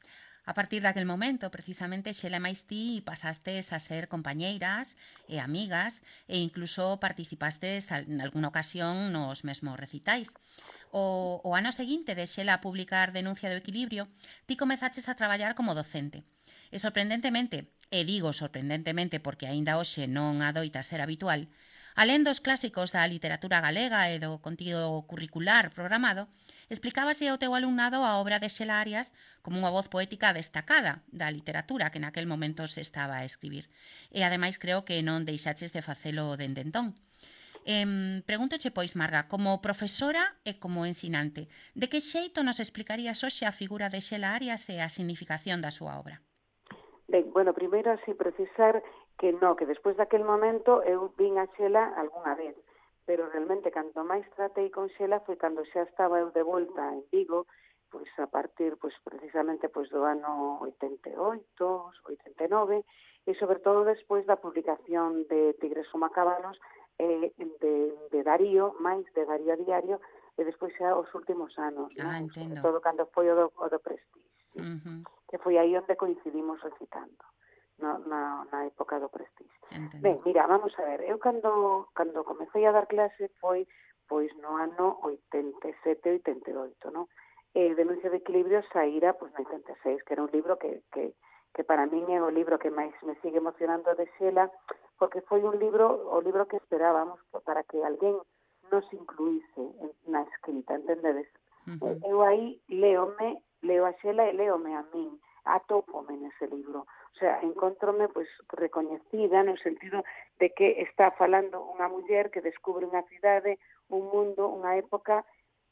A partir daquel momento, precisamente, Xela e máis ti pasastes a ser compañeiras e amigas e incluso participastes en alguna ocasión nos mesmos recitais. O, o ano seguinte de Xela a publicar Denuncia do Equilibrio, ti comezaches a traballar como docente. E sorprendentemente, e digo sorprendentemente porque aínda hoxe non adoita ser habitual, alén dos clásicos da literatura galega e do contido curricular programado, explicábase ao teu alumnado a obra de Xela Arias como unha voz poética destacada da literatura que naquel momento se estaba a escribir. E ademais creo que non deixaches de facelo dende entón. Eh, pregúntoche, pois, Marga, como profesora e como ensinante, de que xeito nos explicarías hoxe a figura de Xela Arias e a significación da súa obra? Ben, bueno, primeiro así precisar que no, que despois daquel momento eu vin a Xela algunha vez, pero realmente canto máis tratei con Xela foi cando xa estaba eu de volta en Vigo, pois a partir, pois precisamente pois do ano oitenta e oito, oitenta e nove, e sobre todo despois da publicación de Tigres ou Macabalos, eh, de, de Darío, máis de Darío Diario, e despois xa os últimos anos, ah, non? Entendo. Sobre todo cando foi o do, o do Prestige, uh-huh. que foi aí onde coincidimos recitando, no, na, na época do Prestige. Entendo. Ben, mira, vamos a ver, eu cando, cando comecei a dar clase foi pois no ano oitenta e sete, oitenta e oito, non? E Denuncia de Equilibrio saíra pois no oitenta e seis, que era un libro que, que, que para min é o libro que máis me sigue emocionando de Xela, porque foi un libro, o libro que esperábamos para que alguén nos incluíse na escrita, entendedes? Uh-huh. Eu aí leome, leo a Xela e leome a min, atópome nese libro. O sea, encontrome pois recoñecida no sentido de que está falando unha muller que descubre unha cidade, un mundo, unha época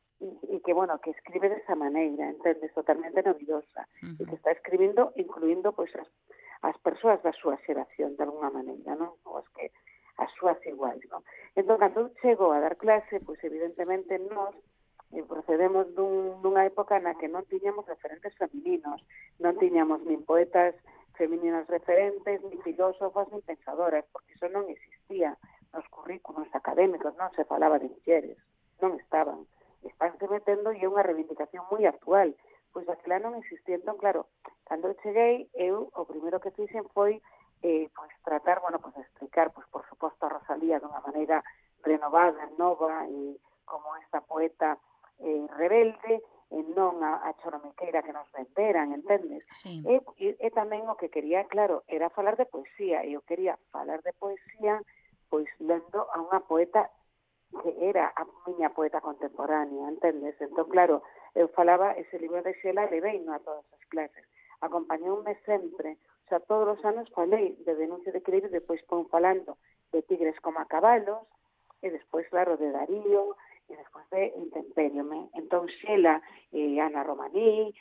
e que, bueno, que escribe desa maneira, entendes, totalmente novidosa, uh-huh. e que está escribindo, incluindo, pois, as, as persoas da súa xeración, de alguna maneira, non? Ou as que, as súas iguais, non? Entón, cando chego a dar clase, pois, evidentemente, nós eh, procedemos dun, dunha época na que non tiñamos referentes femininos, non tiñamos nin poetas femininas referentes, nin filósofas, nin pensadoras, porque iso non existía nos currículos académicos, non se falaba de mulleres, non estaban. Estánse metendo e é unha reivindicación moi actual, pois aquela non existía. Entón, claro, cando eu cheguei, eu o primeiro que fixen foi eh, pois tratar, bueno, pois explicar, pois por suposto a Rosalía dunha maneira renovada, nova, e como esta poeta eh, rebelde, e non a, a choromiqueira que nos venderan, entendes? Sí. E, e, e tamén o que quería, claro, era falar de poesía, e eu quería falar de poesía pois lendo a unha poeta que era a miña poeta contemporánea, entendes? Entón, claro, eu falaba ese libro de Xela, leveino a todas as clases. Acompañoume sempre, o sea, todos os anos falei de Denuncia de equilibrio, depois pon falando de Tigres como a cabalos, e despois, claro, de Darío, e despois de Intempériome. Entón, Xela e Ana Romaní,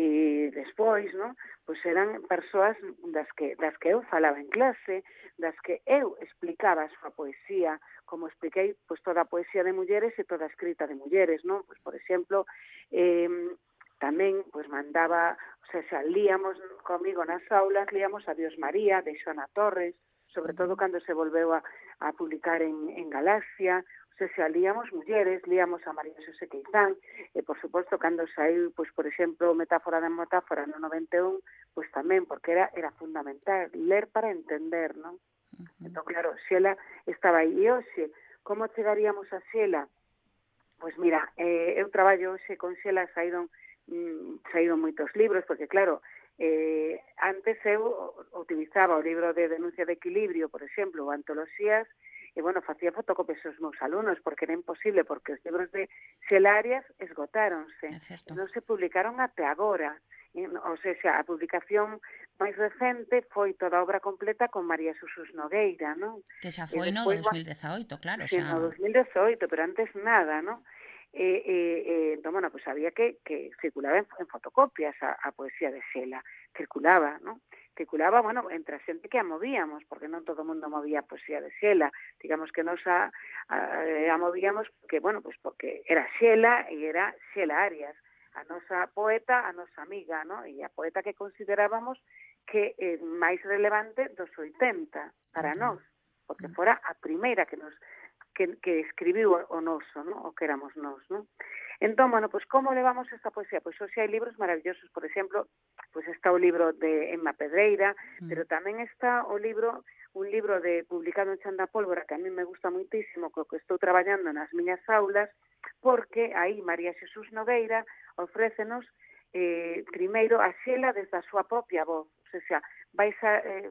e despois, non? Pois eran persoas das que, das que eu falaba en clase, das que eu explicaba a súa poesía, como expliquei pois toda a poesía de mulleres e toda a escrita de mulleres, non? Pois, por exemplo, eh, tamén pois mandaba, o sea, xa líamos comigo nas aulas, líamos a Dios María, de Xoana Torres, sobre todo cando se volveu a, a publicar en, en Galaxia, o sea, xa líamos mulleres, líamos a María Xosé Queizán, e, por suposto, cando saiu, pois, por exemplo, Metáfora da Metáfora no noventa e un, pois tamén, porque era, era fundamental ler para entender, non? Uh-huh. Entón, claro, Xela estaba aí. E hoxe, como chegaríamos a Xela? Pois mira, eh, eu traballo hoxe con Xela, saíron, mm, saíron moitos libros, porque claro, eh, antes eu utilizaba o libro de Denuncia de equilibrio, por exemplo, ou antoloxías, e, bueno, facía fotocopias aos meus alumnos, porque era imposible, porque os libros de Xela Arias esgotáronse, non se publicaron até agora. O sea, a publicación máis recente foi toda a obra completa con María Xosús Nogueira, non? Que xa foi no dos mil dezaoito, claro. Sí, no dos mil dezaoito, pero antes nada, non? E, e, e, entón, bueno, pues había que, que circulaba en, en fotocopias a, a poesía de Xela, circulaba, non? Circulaba, bueno, entre a xente que a movíamos, porque non todo o mundo movía a poesía de Xela, digamos que nos a, a, a movíamos porque, bueno, pues porque era Xela e era Xela Arias, a nosa poeta, a nosa amiga, ¿no? E a poeta que considerábamos que é máis relevante dos oitenta para nós, porque fora a primeira que nos que, que escribiu o noso, ¿no? O que éramos nós, ¿no? Entón, bueno, pues como levamos esta poesía? Pois hoxe hai libros maravillosos, por exemplo, pues está o libro de Emma Pedreira, mm. pero tamén está o libro, un libro de publicado en Chan da Pólvora, que a mí me gusta moitísimo, co que estou traballando nas miñas aulas, porque aí María Xosús Nogueira ofrécenos eh, primeiro a Xela desde a súa propia voz, o sea, vais a eh,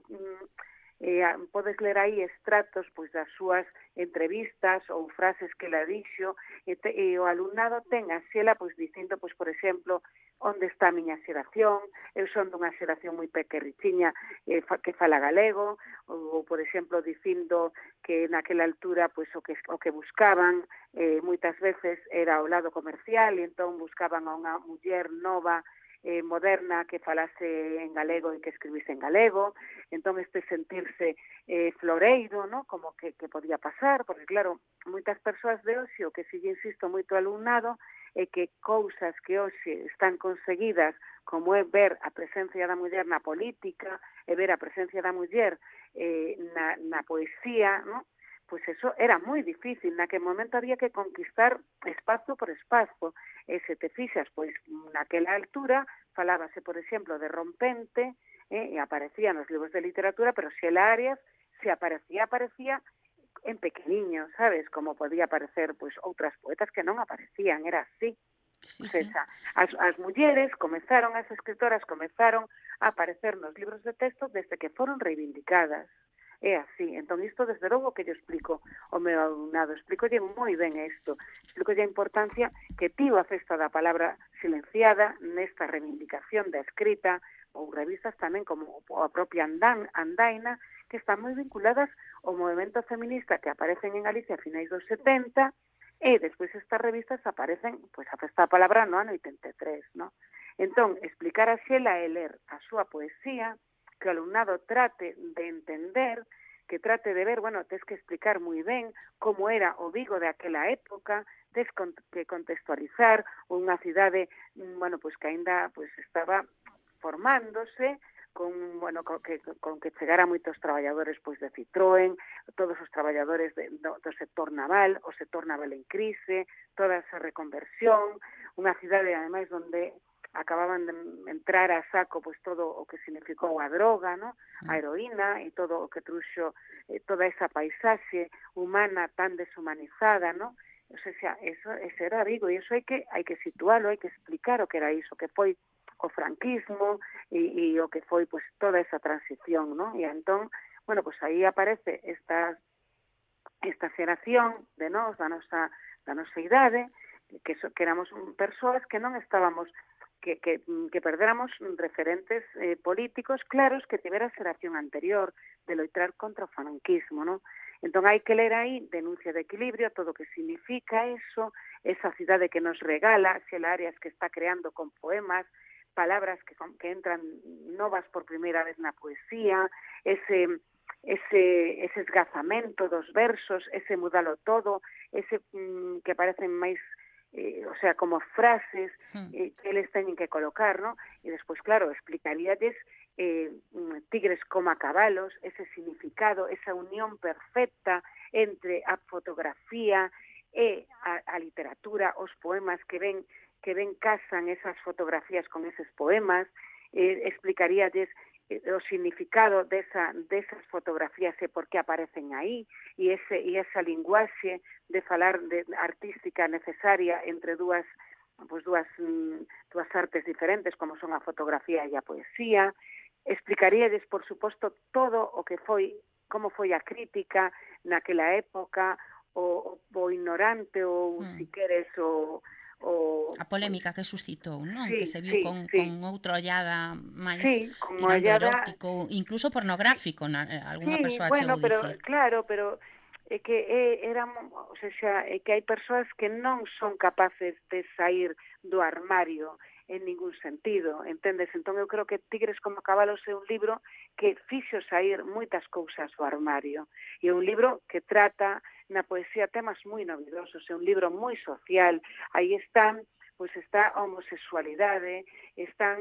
eh, podes ler aí extractos pois das súas entrevistas ou frases que ela dixo, e, te, e o alumnado ten a Xela pois dicindo, pois por exemplo, onde está a miña xeración, eu son dunha xeración moi pequerrichiña eh, fa, que fala galego, ou, ou por exemplo dicindo que naquela altura pois o que o que buscaban eh, moitas veces era o lado comercial, e entón buscaban a unha muller nova, eh, moderna, que falase en galego e que escribise en galego. Entón este sentirse eh, floreiro, ¿no? Como que, que podía pasar, porque claro, moitas persoas de hoxe, o que si insisto moito alumnado, é que cousas que hoxe están conseguidas, como é ver a presencia da muller na política, e ver a presencia da muller eh, na, na poesía, ¿no? Pois eso era moi difícil, naquele momento había que conquistar espazo por espazo, e se te fixas, pois naquela altura falábase, por exemplo, de Rompente, eh, e aparecía nos libros de literatura, pero Xela Arias, se aparecía, aparecía en pequeniño, sabes, como podía aparecer pois outras poetas que non aparecían, era así. Sí, o sea, sí. as, as mulleres comezaron, as escritoras comezaron a aparecer nos libros de texto desde que foron reivindicadas. é así. Entón, isto, desde logo, que yo explico ao meu alumnado, explicolle moi ben isto, explicolle a importancia que tivo a Festa da Palabra silenciada nesta reivindicación da escrita, ou revistas tamén como a propia Andan, Andaina, que están moi vinculadas ao movimento feminista que aparecen en Galicia a finais dos setenta, e despois estas revistas aparecen, pois, a Festa da Palabra no ano oitenta e tres, no? Entón, explicar a Xela e ler a súa poesía, que o alumnado trate de entender, que trate de ver, bueno, tens que explicar moi ben como era o Vigo de aquela época, tens que contextualizar unha cidade, bueno, pois que aínda pois estaba formándose, con, bueno, con que, con que chegara moitos traballadores pois de Citroën, todos os traballadores de, do, do sector naval, o sector naval en crise, toda esa reconversión, unha cidade, ademais, onde acababan de entrar a saco pois todo o que significou a droga, no? A heroína e todo o que truxo, eh, toda esa paisaxe humana tan deshumanizada, no? O sea, eso, eso era Vigo, e iso hai que hai que situalo, hai que explicar o que era iso, que foi o franquismo e, e o que foi pois toda esa transición, no? E entón, bueno, pois aí aparece esta esta xeración de nós, da nosa da nosa idade, que, so, que éramos persoas que non estábamos que, que, que perdéramos referentes eh, políticos claros que tivera a xeración anterior de loitar contra o franquismo, non? Entón hai que ler aí Denuncia de Equilibrio, todo o que significa eso, esa cidade que nos regala, Xela Arias que está creando con poemas, palabras que, que entran novas por primeira vez na poesía, ese, ese, ese esgazamento dos versos, ese mudalo todo, ese mm, que parecen máis Eh, o sea, como frases eh, que eles teñen que colocar, ¿no? E despois, claro, explicaríalles eh, tigres como a cabalos, ese significado, esa unión perfecta entre a fotografía e a, a literatura, os poemas que ven que ven casan esas fotografías con eses poemas, eh, explicaríalles o significado desa, desas fotografías e por que aparecen aí, e, ese, e esa linguaxe de falar de artística necesaria entre dúas, pues, dúas, dúas artes diferentes, como son a fotografía e a poesía. Explicaríalles, por suposto, todo o que foi, como foi a crítica naquela época, o, o ignorante, ou, mm. si queres, o... O, a polémica que suscitou, non? Sí, que se viu sí, con, sí. con outra ollada máis sí, tirando ollada... erótico, incluso pornográfico, na, alguna sí, persoa bueno, chegou pero, dicir. claro, pero é que é, era, o sea, é que hai persoas que non son capaces de sair do armario en ningún sentido, entendes? Entón eu creo que Tigres como cabalos é un libro que fixo sair moitas cousas do armario, e é un libro que trata na poesía temas moi novidosos, é un libro moi social, aí están, pois está a homosexualidade, están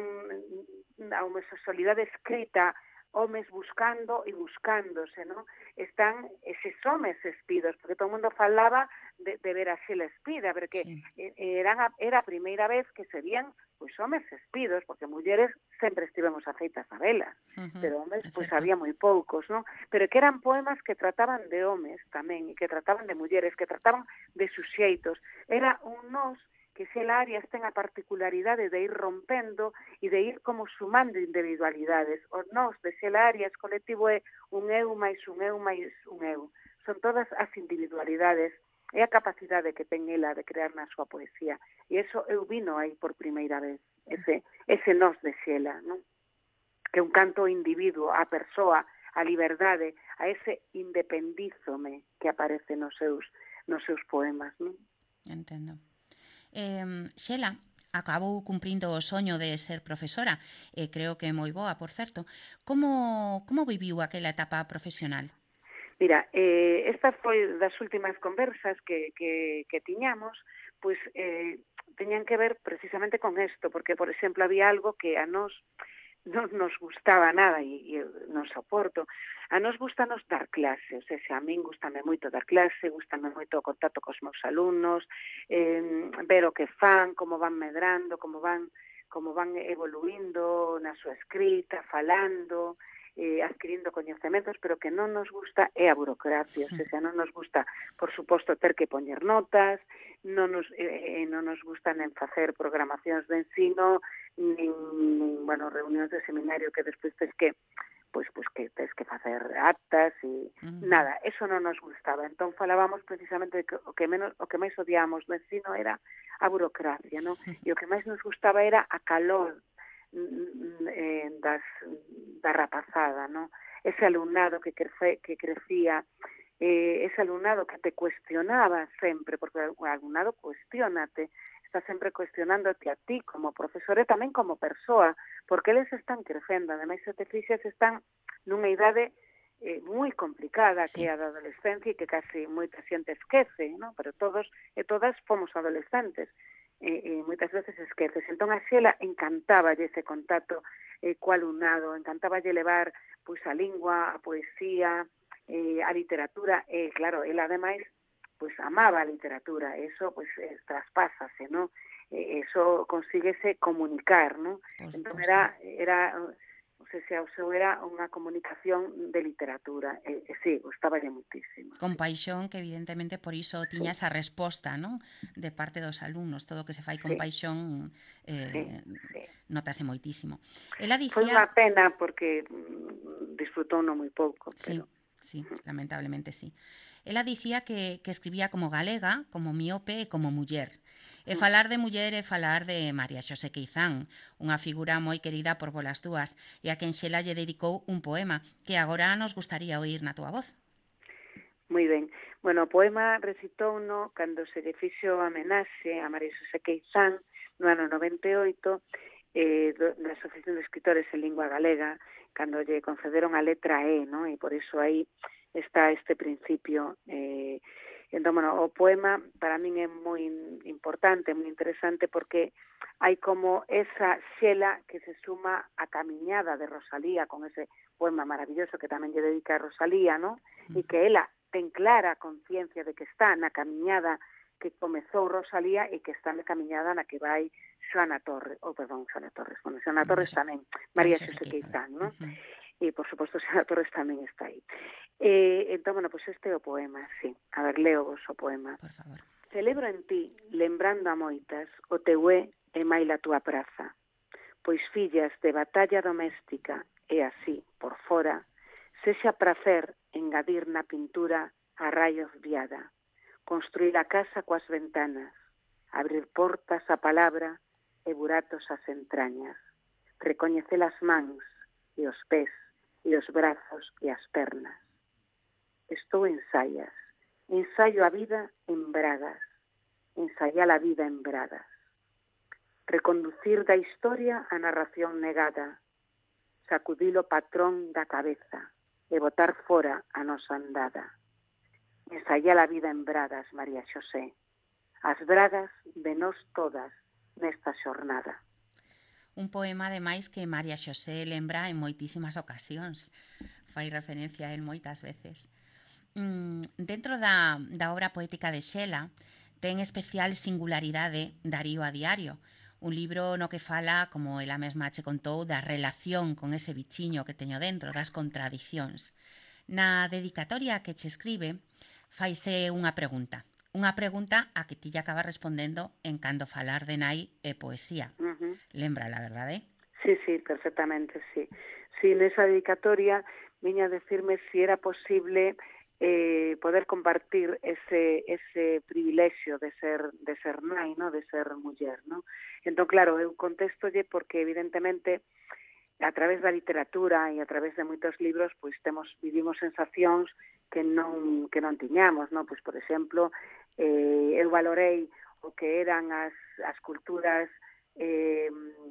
a homosexualidade escrita, homes buscando e buscándose, ¿no? Están eses homes espidos, porque todo o mundo falaba de, de ver a Xela espida, porque sí. eran a, era a primeira vez que serían pois homes espidos, porque mulleres sempre estivemos afeitas a velas, uh -huh, pero homes pois había moi poucos, ¿no? Pero que eran poemas que trataban de homes tamén, e que trataban de mulleres, que trataban de suxeitos. Era un nós que Xela Arias ten a particularidade de ir rompendo e de ir como sumando individualidades. O nós de Xela Arias colectivo é un eu máis un eu máis un eu. Son todas as individualidades, é a capacidade que ten ela de crear na súa poesía. E iso eu vino aí por primeira vez, ese, ese nós de Xela, non? Que un canto ao individuo, á persoa, á liberdade, a ese independízome que aparece nos seus, nos seus poemas, non? Entendo. Eh, Xela acabou cumprindo o soño de ser profesora, e eh, creo que é moi boa, por certo. Como, como viviu aquela etapa profesional? Mira, eh, esta foi das últimas conversas que, que, que tiñamos, pois eh, teñan que ver precisamente con isto, porque, por exemplo, había algo que a nós non nos gustaba nada e, e non soporto. A nos gustanos dar clase, o sea, a min gustame moito dar clase, gustame moito o contacto cos meus alumnos, eh, ver o que fan, como van medrando, como van como van evoluindo na súa escrita, falando, eh, adquirindo coñecementos, pero que non nos gusta é a burocracia, o sea, non nos gusta, por suposto, ter que poñer notas, non nos, eh, non nos gusta nen facer programacións de ensino, nin, nin bueno, reunións de seminario que despois tens que pois, pois que tens que facer actas e uh-huh. nada, eso non nos gustaba. Entón falábamos precisamente de que o que menos o que máis odiábamos do ensino era a burocracia, non? E o que máis nos gustaba era a calor eh, das da rapazada, non? Ese alumnado que crece, que crecía, eh, ese alumnado que te cuestionaba sempre, porque o alumnado cuestiónate, está sempre cuestionándote a ti como profesor e tamén como persoa, porque eles están crecendo, ademais se te fixes están nunha idade eh, moi complicada, sí. que é a da adolescencia e que casi moita xente esquece, ¿no? Pero todos e todas fomos adolescentes e, e moitas veces esqueces. Entón a Xela encantáballe ese contacto eh, co alumnado, encantáballe levar pois a lingua, a poesía, eh, a literatura, e claro, ela ademais pois amaba a literatura, eso pois eh, traspásase, ¿no? Eh, eso consíguese comunicar, ¿no? Pues, entón pues, era era o sea, se o seu era unha comunicación de literatura, e, e sí, gustaballe muitísimo. Con paixón, que evidentemente por iso tiña sí. esa resposta, ¿no? De parte dos alumnos, todo o que se fai con sí. paixón eh, sí, sí. notase moitísimo. Ela dicía... Foi unha pena porque disfrutou non moi pouco, pero... Sí, sí, lamentablemente sí. Ela dicía que, que escribía como galega, como miope e como muller. E falar de muller é falar de María Xosé Queizán, unha figura moi querida por volas dúas, e a quen Xela lle dedicou un poema, que agora nos gustaría oír na túa voz. Moi ben. Bueno, o poema recitou no cando se lle fixo homenaxe a María Xosé Queizán no ano noventa e oito, eh, do, da Asociación de Escritores en Lingua Galega, cando lle concederon a letra E, ¿no? E por iso aí está este principio. Eh, entón, bueno, o poema para min é moi importante, moi interesante, porque hai como esa Xela que se suma a camiñada de Rosalía con ese poema maravilloso que tamén lle dedica a Rosalía, ¿no? E que ela ten clara conciencia de que está na camiñada que comezou Rosalía e que está na camiñada na que vai Xoana Torres, ou oh, perdón, Xoana Torres, bueno, Xoana Torres tamén, María Xosé Queizán, ¿no? Uh-huh. E, por suposto, Xoana Torres tamén está aí. Eh, entón, bueno, pois pues este é o poema, sí. A ver, leo vos o poema. Por favor. Celebro en ti, lembrando a moitas, o teu é e maila a túa praza, pois fillas de batalla doméstica e así, por fora, sexa prazer engadir na pintura a raios viada, construir a casa coas ventanas, abrir portas a palabra e buratos as entrañas, recoñecer as mans e os pés e os brazos e as pernas. Estou en saias, ensaio a vida en bragas, ensaiar a vida en bragas, reconducir da historia a narración negada, sacudir o patrón da cabeza e botar fora a nosa andada. Ensaiar a vida en bragas, María Xosé, as bragas de nós todas nesta xornada. Un poema, ademais, que María Xosé lembra en moitísimas ocasións. Fai referencia a él moitas veces. Mm, dentro da, da obra poética de Xela, ten especial singularidade Darío a diario, un libro no que fala, como ela mesma che contou, da relación con ese bichiño que teño dentro, das contradicións. Na dedicatoria que che escribe, faise unha pregunta. Unha pregunta a que ti lle acaba respondendo en cando falar de nai e poesía. Uh-huh. Lembra, la verdade? Sí, sí, perfectamente, sí. Sí, nesa dedicatoria viña a decirme si era posible eh, poder compartir ese ese privilexio de ser de ser nai, ¿no? De ser muller, ¿no? Entón, claro, eu contéstolle porque evidentemente a través da literatura e a través de moitos libros, pois temos vivimos sensacións que non que non tiñamos, ¿no? Pois, por exemplo, eh, eu valorei o que eran as as culturas eh,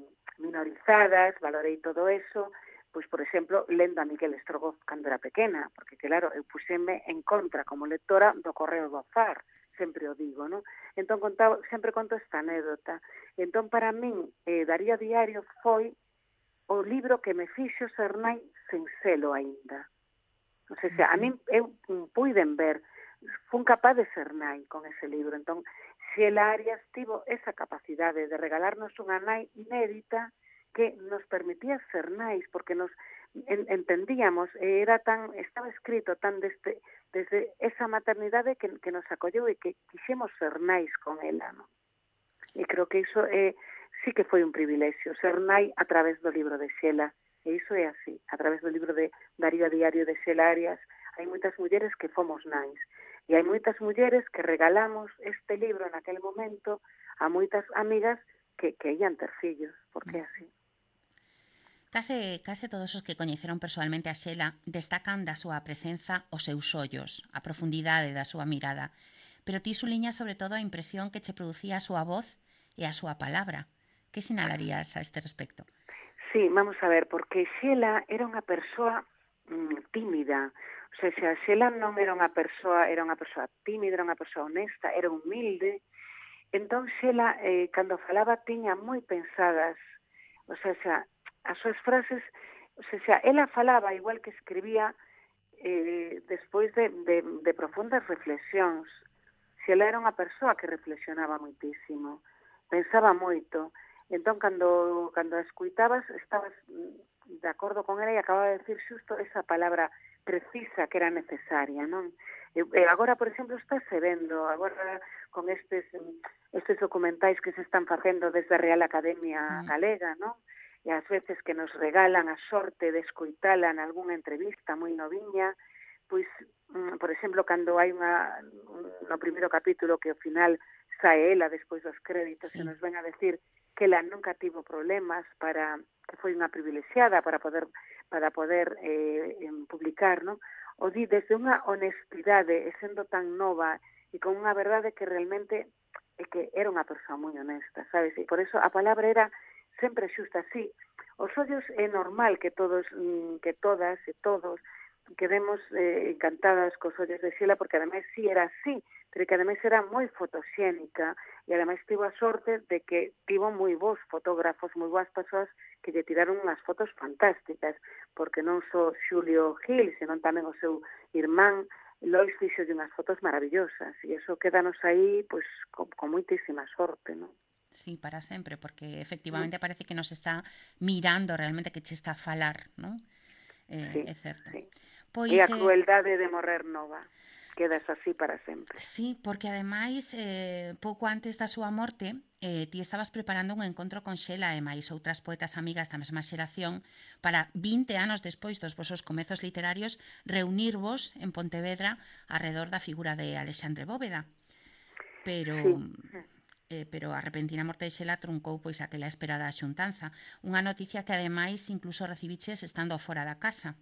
minorizadas, valorei todo eso, pois, por exemplo, lendo a Miguel Estrogoz cando era pequena, porque, claro, eu puxeme en contra como lectora do Correo do Zar, sempre o digo, non? Entón, contaba, sempre conto esta anécdota. Entón, para min, eh, Darío Diario foi o libro que me fixo ser nai sen selo aínda. O sea, uh-huh. a min, eu puiden ver, fun capaz de ser nai con ese libro. Entón, Xela Arias tivo esa capacidade de regalarnos unha nai inédita que nos permitía ser nais, porque nos en, entendíamos, era tan, estaba escrito tan desde, desde esa maternidade que, que nos acolleu e que quixemos ser nais con ela, non? E creo que iso é, sí que foi un privilexio, ser nai a través do libro de Xela, E iso é así. A través do libro de Darío a Diario de Xela Arias, hai moitas mulleres que fomos nais. E hai moitas mulleres que regalamos este libro naquele momento a moitas amigas que, que ian ter fillos, porque é así. Case, case todos os que coñeceron persoalmente a Xela destacan da súa presenza os seus ollos, a profundidade da súa mirada. Pero ti suliñas sobre todo a impresión que che producía a súa voz e a súa palabra. Que sinalarías a este respecto? Sí, vamos a ver, porque Xela era unha persoa mm, tímida. O sea, xa, Xela non era unha persoa, era unha persoa tímida, era unha persoa honesta, era humilde. Entón, Xela, eh, cando falaba, tiña moi pensadas, o sea, xa, as súas frases, o sea, xa, ela falaba igual que escribía eh, despois de, de, de profundas reflexións. Xela era unha persoa que reflexionaba moitísimo, pensaba moito. Entón, cando, cando a escuitabas, estabas de acordo con ela e acababa de decir xusto esa palabra precisa que era necesaria, non? E, e agora, por exemplo, está se vendo, agora con estes, estes documentais que se están facendo desde a Real Academia Galega, non? E ás veces que nos regalan a sorte de escoitala en algunha entrevista moi noviña, pois, por exemplo, cando hai unha, no primeiro capítulo que ao final sae ela despois dos créditos, sí, se nos ven a decir que ela nunca tivo problemas para, que foi unha privilexiada para poder para poder eh, publicar, non? O di desde unha honestidade, e sendo tan nova e con unha verdade que realmente é que era unha persoa moi honesta, sabes? E por eso a palabra era sempre xusta, así. Os ollos é normal que todos, que todas e todos quedemos eh, encantadas cos ollos de Xela, porque ademais sí era así, pero que ademais era moi fotoxénica e ademais tivo a sorte de que tivo moi bons fotógrafos, moi boas persoas que lle tiraron unhas fotos fantásticas, porque non só Xulio Gil, senón tamén o seu irmán Lois fixo de unhas fotos maravillosas, e iso quédanos aí pois con, con moitísima sorte, non? Sí, para sempre, porque efectivamente mm. parece que nos está mirando realmente, que che está a falar, non? Eh, sí, é certo. Sí. Pois, e a crueldade eh... de morrer nova. Quedas así para sempre. Sí, porque ademais, eh, pouco antes da súa morte, eh, ti estabas preparando un encontro con Xela e máis outras poetas amigas da mesma xeración para vinte anos despois dos vosos comezos literarios reunirvos en Pontevedra arredor da figura de Alexandre Bóveda. Pero... Sí. Eh, pero a repentina morte de Xela truncou pois aquela esperada xuntanza. Unha noticia que ademais incluso recibiches estando fora da casa.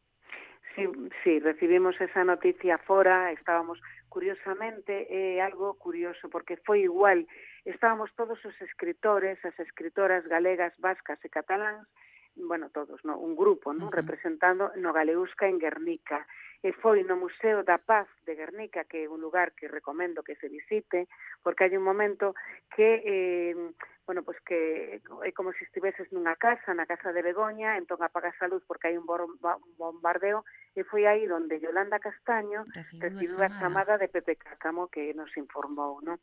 Sí, sí, recibimos esa noticia fora, estábamos, curiosamente, é eh, algo curioso, porque foi igual, estábamos todos os escritores, as escritoras galegas, vascas e cataláns, bueno, todos, no, un grupo, non, uh -huh. representando no Galeusca en Guernica, e foi no Museo da Paz de Guernica, que é un lugar que recomendo que se visite, porque hai un momento que, eh, bueno, pues que é como se estiveses nunha casa, na casa de Begoña, entón apagas a luz porque hai un bombardeo, e foi aí onde Yolanda Castaño recibiu a chamada de Pepe Cácamo, que nos informou, non?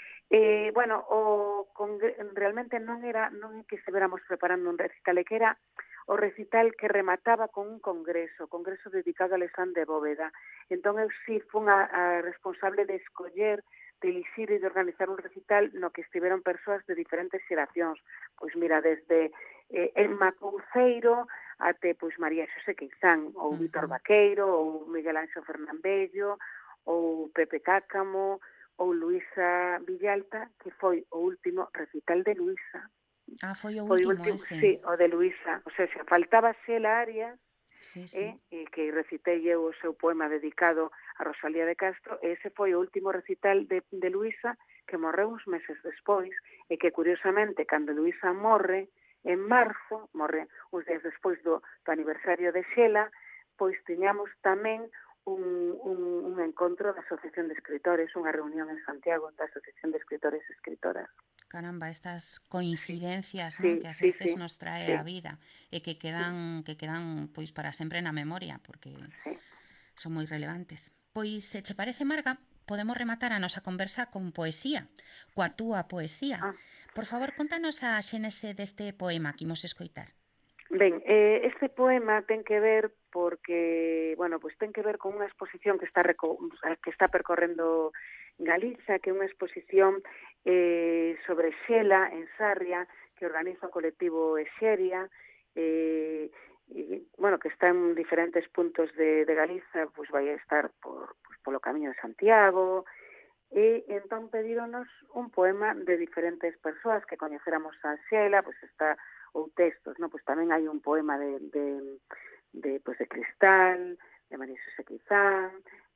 Eh, bueno, o, con, realmente non era non é que estiveramos preparando un recital, é que era o recital que remataba con un congreso, congreso dedicado a Alexandre Bóveda. Entón eu sí fun a, a responsable de escoller, de elixir e de organizar un recital no que estiveron persoas de diferentes xeracións. Pois mira, desde eh, Emma Couceiro até pois María Xosé Queizán, ou uh -huh. Víctor Vaqueiro, ou Miguel Anxo Fernandello, ou Pepe Cácamo, ou Luisa Villalta, que foi o último recital de Luisa. Ah, foi o foi último, último ese. Sí, o de Luisa. O sea, se faltaba Xela Arias, sí, sí. Eh, e que recitei eu o seu poema dedicado a Rosalía de Castro, e ese foi o último recital de, de Luisa, que morreu uns meses despois, e que, curiosamente, cando Luisa morre, en marzo, morre uns días despois do, do aniversario de Xela, pois tiñamos tamén Un, un, un encontro da Asociación de Escritores, unha reunión en Santiago da Asociación de Escritores e Escritoras. Caramba, estas coincidencias, sí, ¿no? que ás sí, veces sí, nos trae sí. a vida e que quedan que quedan pois para sempre na memoria, porque sí. son moi relevantes. Pois, se che parece, Marga, podemos rematar a nosa conversa con poesía, coa túa poesía. Ah. Por favor, contanos a xénese deste poema que imos escoitar. Ben, eh, este poema ten que ver porque, bueno, pues ten que ver con unha exposición que está reco que está percorrendo Galiza, que é unha exposición eh, sobre Xela en Sarria, que organiza o colectivo Exeria, eh, e, bueno, que está en diferentes puntos de, de Galiza, pois vai a estar por, pois, polo Camiño de Santiago, e entón pedíronos un poema de diferentes persoas que coñeceramos a Xela, pois está, ou textos, no? Pois tamén hai un poema de, de, de, pois de Cristal, de María Xosé Quizán,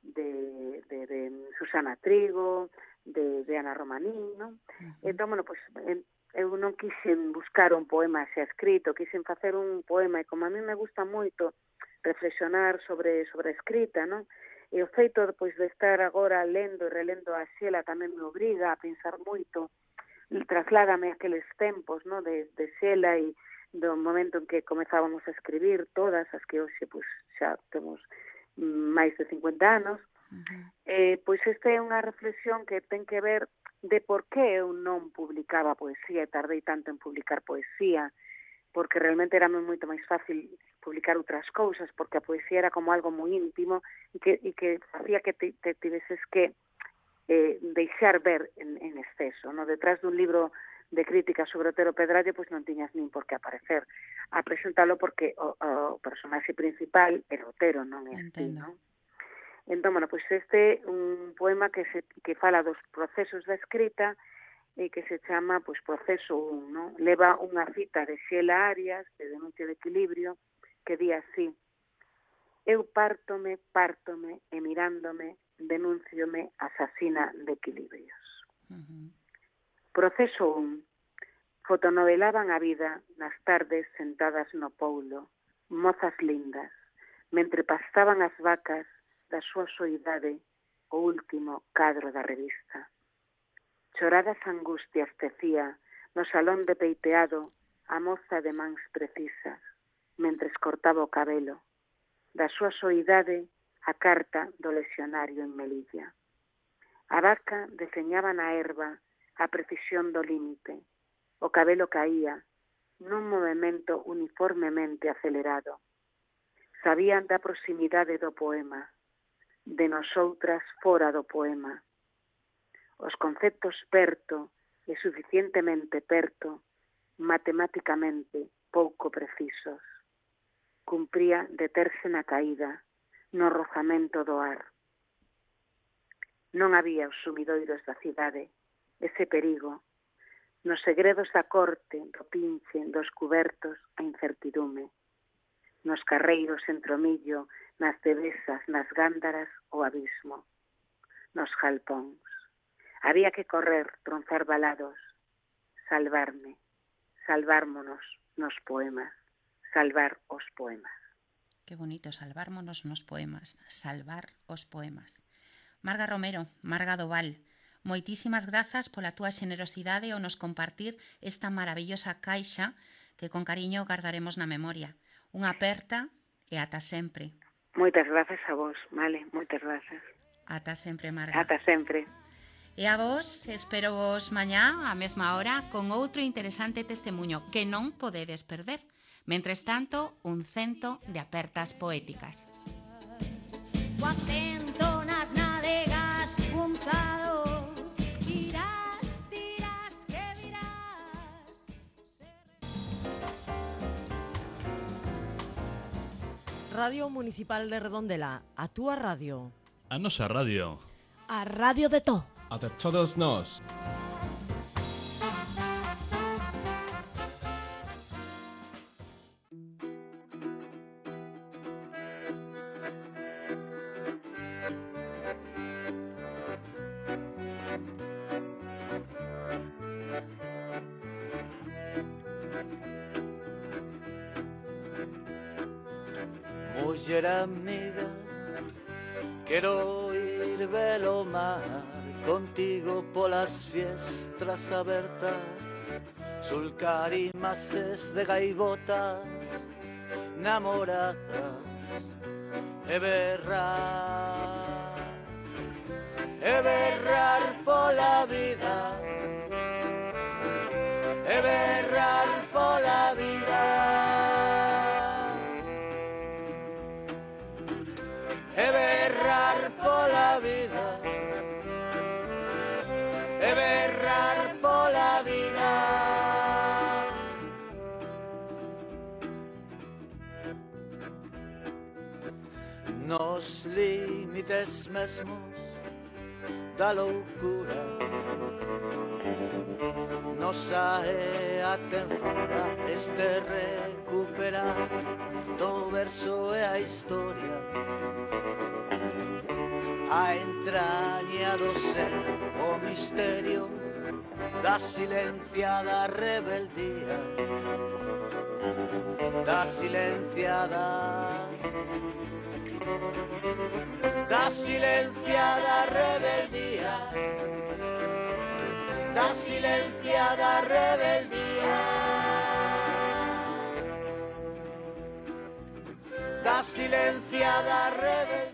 de, de, de Susana Trigo, de, de Ana Romaní, non? Uh-huh. Entón, bueno, pois, eu non quixen buscar un poema xa escrito, quixen facer un poema, e como a mí me gusta moito reflexionar sobre, sobre a escrita, non? E o feito depois de estar agora lendo e relendo a Xela tamén me obriga a pensar moito, trasládame aqueles tempos, non? De, de Xela e do momento en que comezábamos a escribir todas, as que hoxe pois, xa temos máis de cincuenta anos, uh-huh. eh, pois esta é unha reflexión que ten que ver de por que eu non publicaba poesía e tardei tanto en publicar poesía, porque realmente era moito máis fácil publicar outras cousas, porque a poesía era como algo moi íntimo e que, e que hacía que te, te tiveses que eh, deixar ver en, en exceso, no? Detrás dun libro de crítica sobre Otero Pedrallo, pois non tiñas nin por que aparecer a presentalo, porque o, o personaxe principal era Otero, non é así, non? Entón, bueno, pois este é un poema que se que fala dos procesos da escrita e que se chama, pois, Proceso un, non? Leva unha cita de Xela Arias, de Denuncia de Equilibrio, que di así: eu pártome, pártome, e mirándome, denúnciome asasina de equilibrios. Uh-huh. Proceso un. Fotonovelaban a vida nas tardes sentadas no poulo, mozas lindas, mentre pastaban as vacas da súa soidade o último cadro da revista. Choradas angustias tecía no salón de peiteado a moza de mans precisas, mentres cortaba o cabelo, da súa soidade a carta do lesionario en Melilla. A vaca deseñaba na erva a precisión do límite, o cabelo caía nun movimento uniformemente acelerado. Sabían da proximidade do poema, de nosoutras fora do poema. Os conceptos perto e suficientemente perto, matematicamente pouco precisos. Cumpría deterse na caída, no rozamento do ar. Non había os sumidoiros da cidade, ese perigo. Nos segredos da corte, do pinche, dos cubertos, a incertidume. Nos carreiros entre o millo, nas devesas, nas gándaras, o abismo. Nos jalpóns. Había que correr, tronzar balados, salvarme, salvármonos nos poemas, salvar os poemas. Que bonito, salvármonos nos poemas, salvar os poemas. Marga Romero, Marga Doval, moitísimas grazas pola túa xenerosidade ao nos compartir esta maravillosa caixa que con cariño guardaremos na memoria. Unha aperta e ata sempre. Moitas grazas a vos, vale, moitas grazas. Ata sempre, Marga. Ata sempre. E a vos, espero vos mañá á mesma hora con outro interesante testemuño que non podedes perder. Mentres tanto, un cento de apertas poéticas. O acento nas nadegas punzado, irás, dirás que virás. Radio Municipal de Redondela, a túa radio. A nosa radio. A radio de to. A de todos nós. Muller amiga, quero ir ver o mar contigo polas fiestras abertas, sulcar imases de gaivotas namoradas e berrar, e berrar pola vida, e berrar pola vida. E berrar pola vida, e berrar pola vida. nos límites mesmo da loucura. Nosa é a ternura, este recuperar do verso e a historia, a entraña do ser, o misterio da silenciada rebeldía, da silenciada, da silenciada rebeldía, da silenciada rebeldía, da silenciada rebeldía.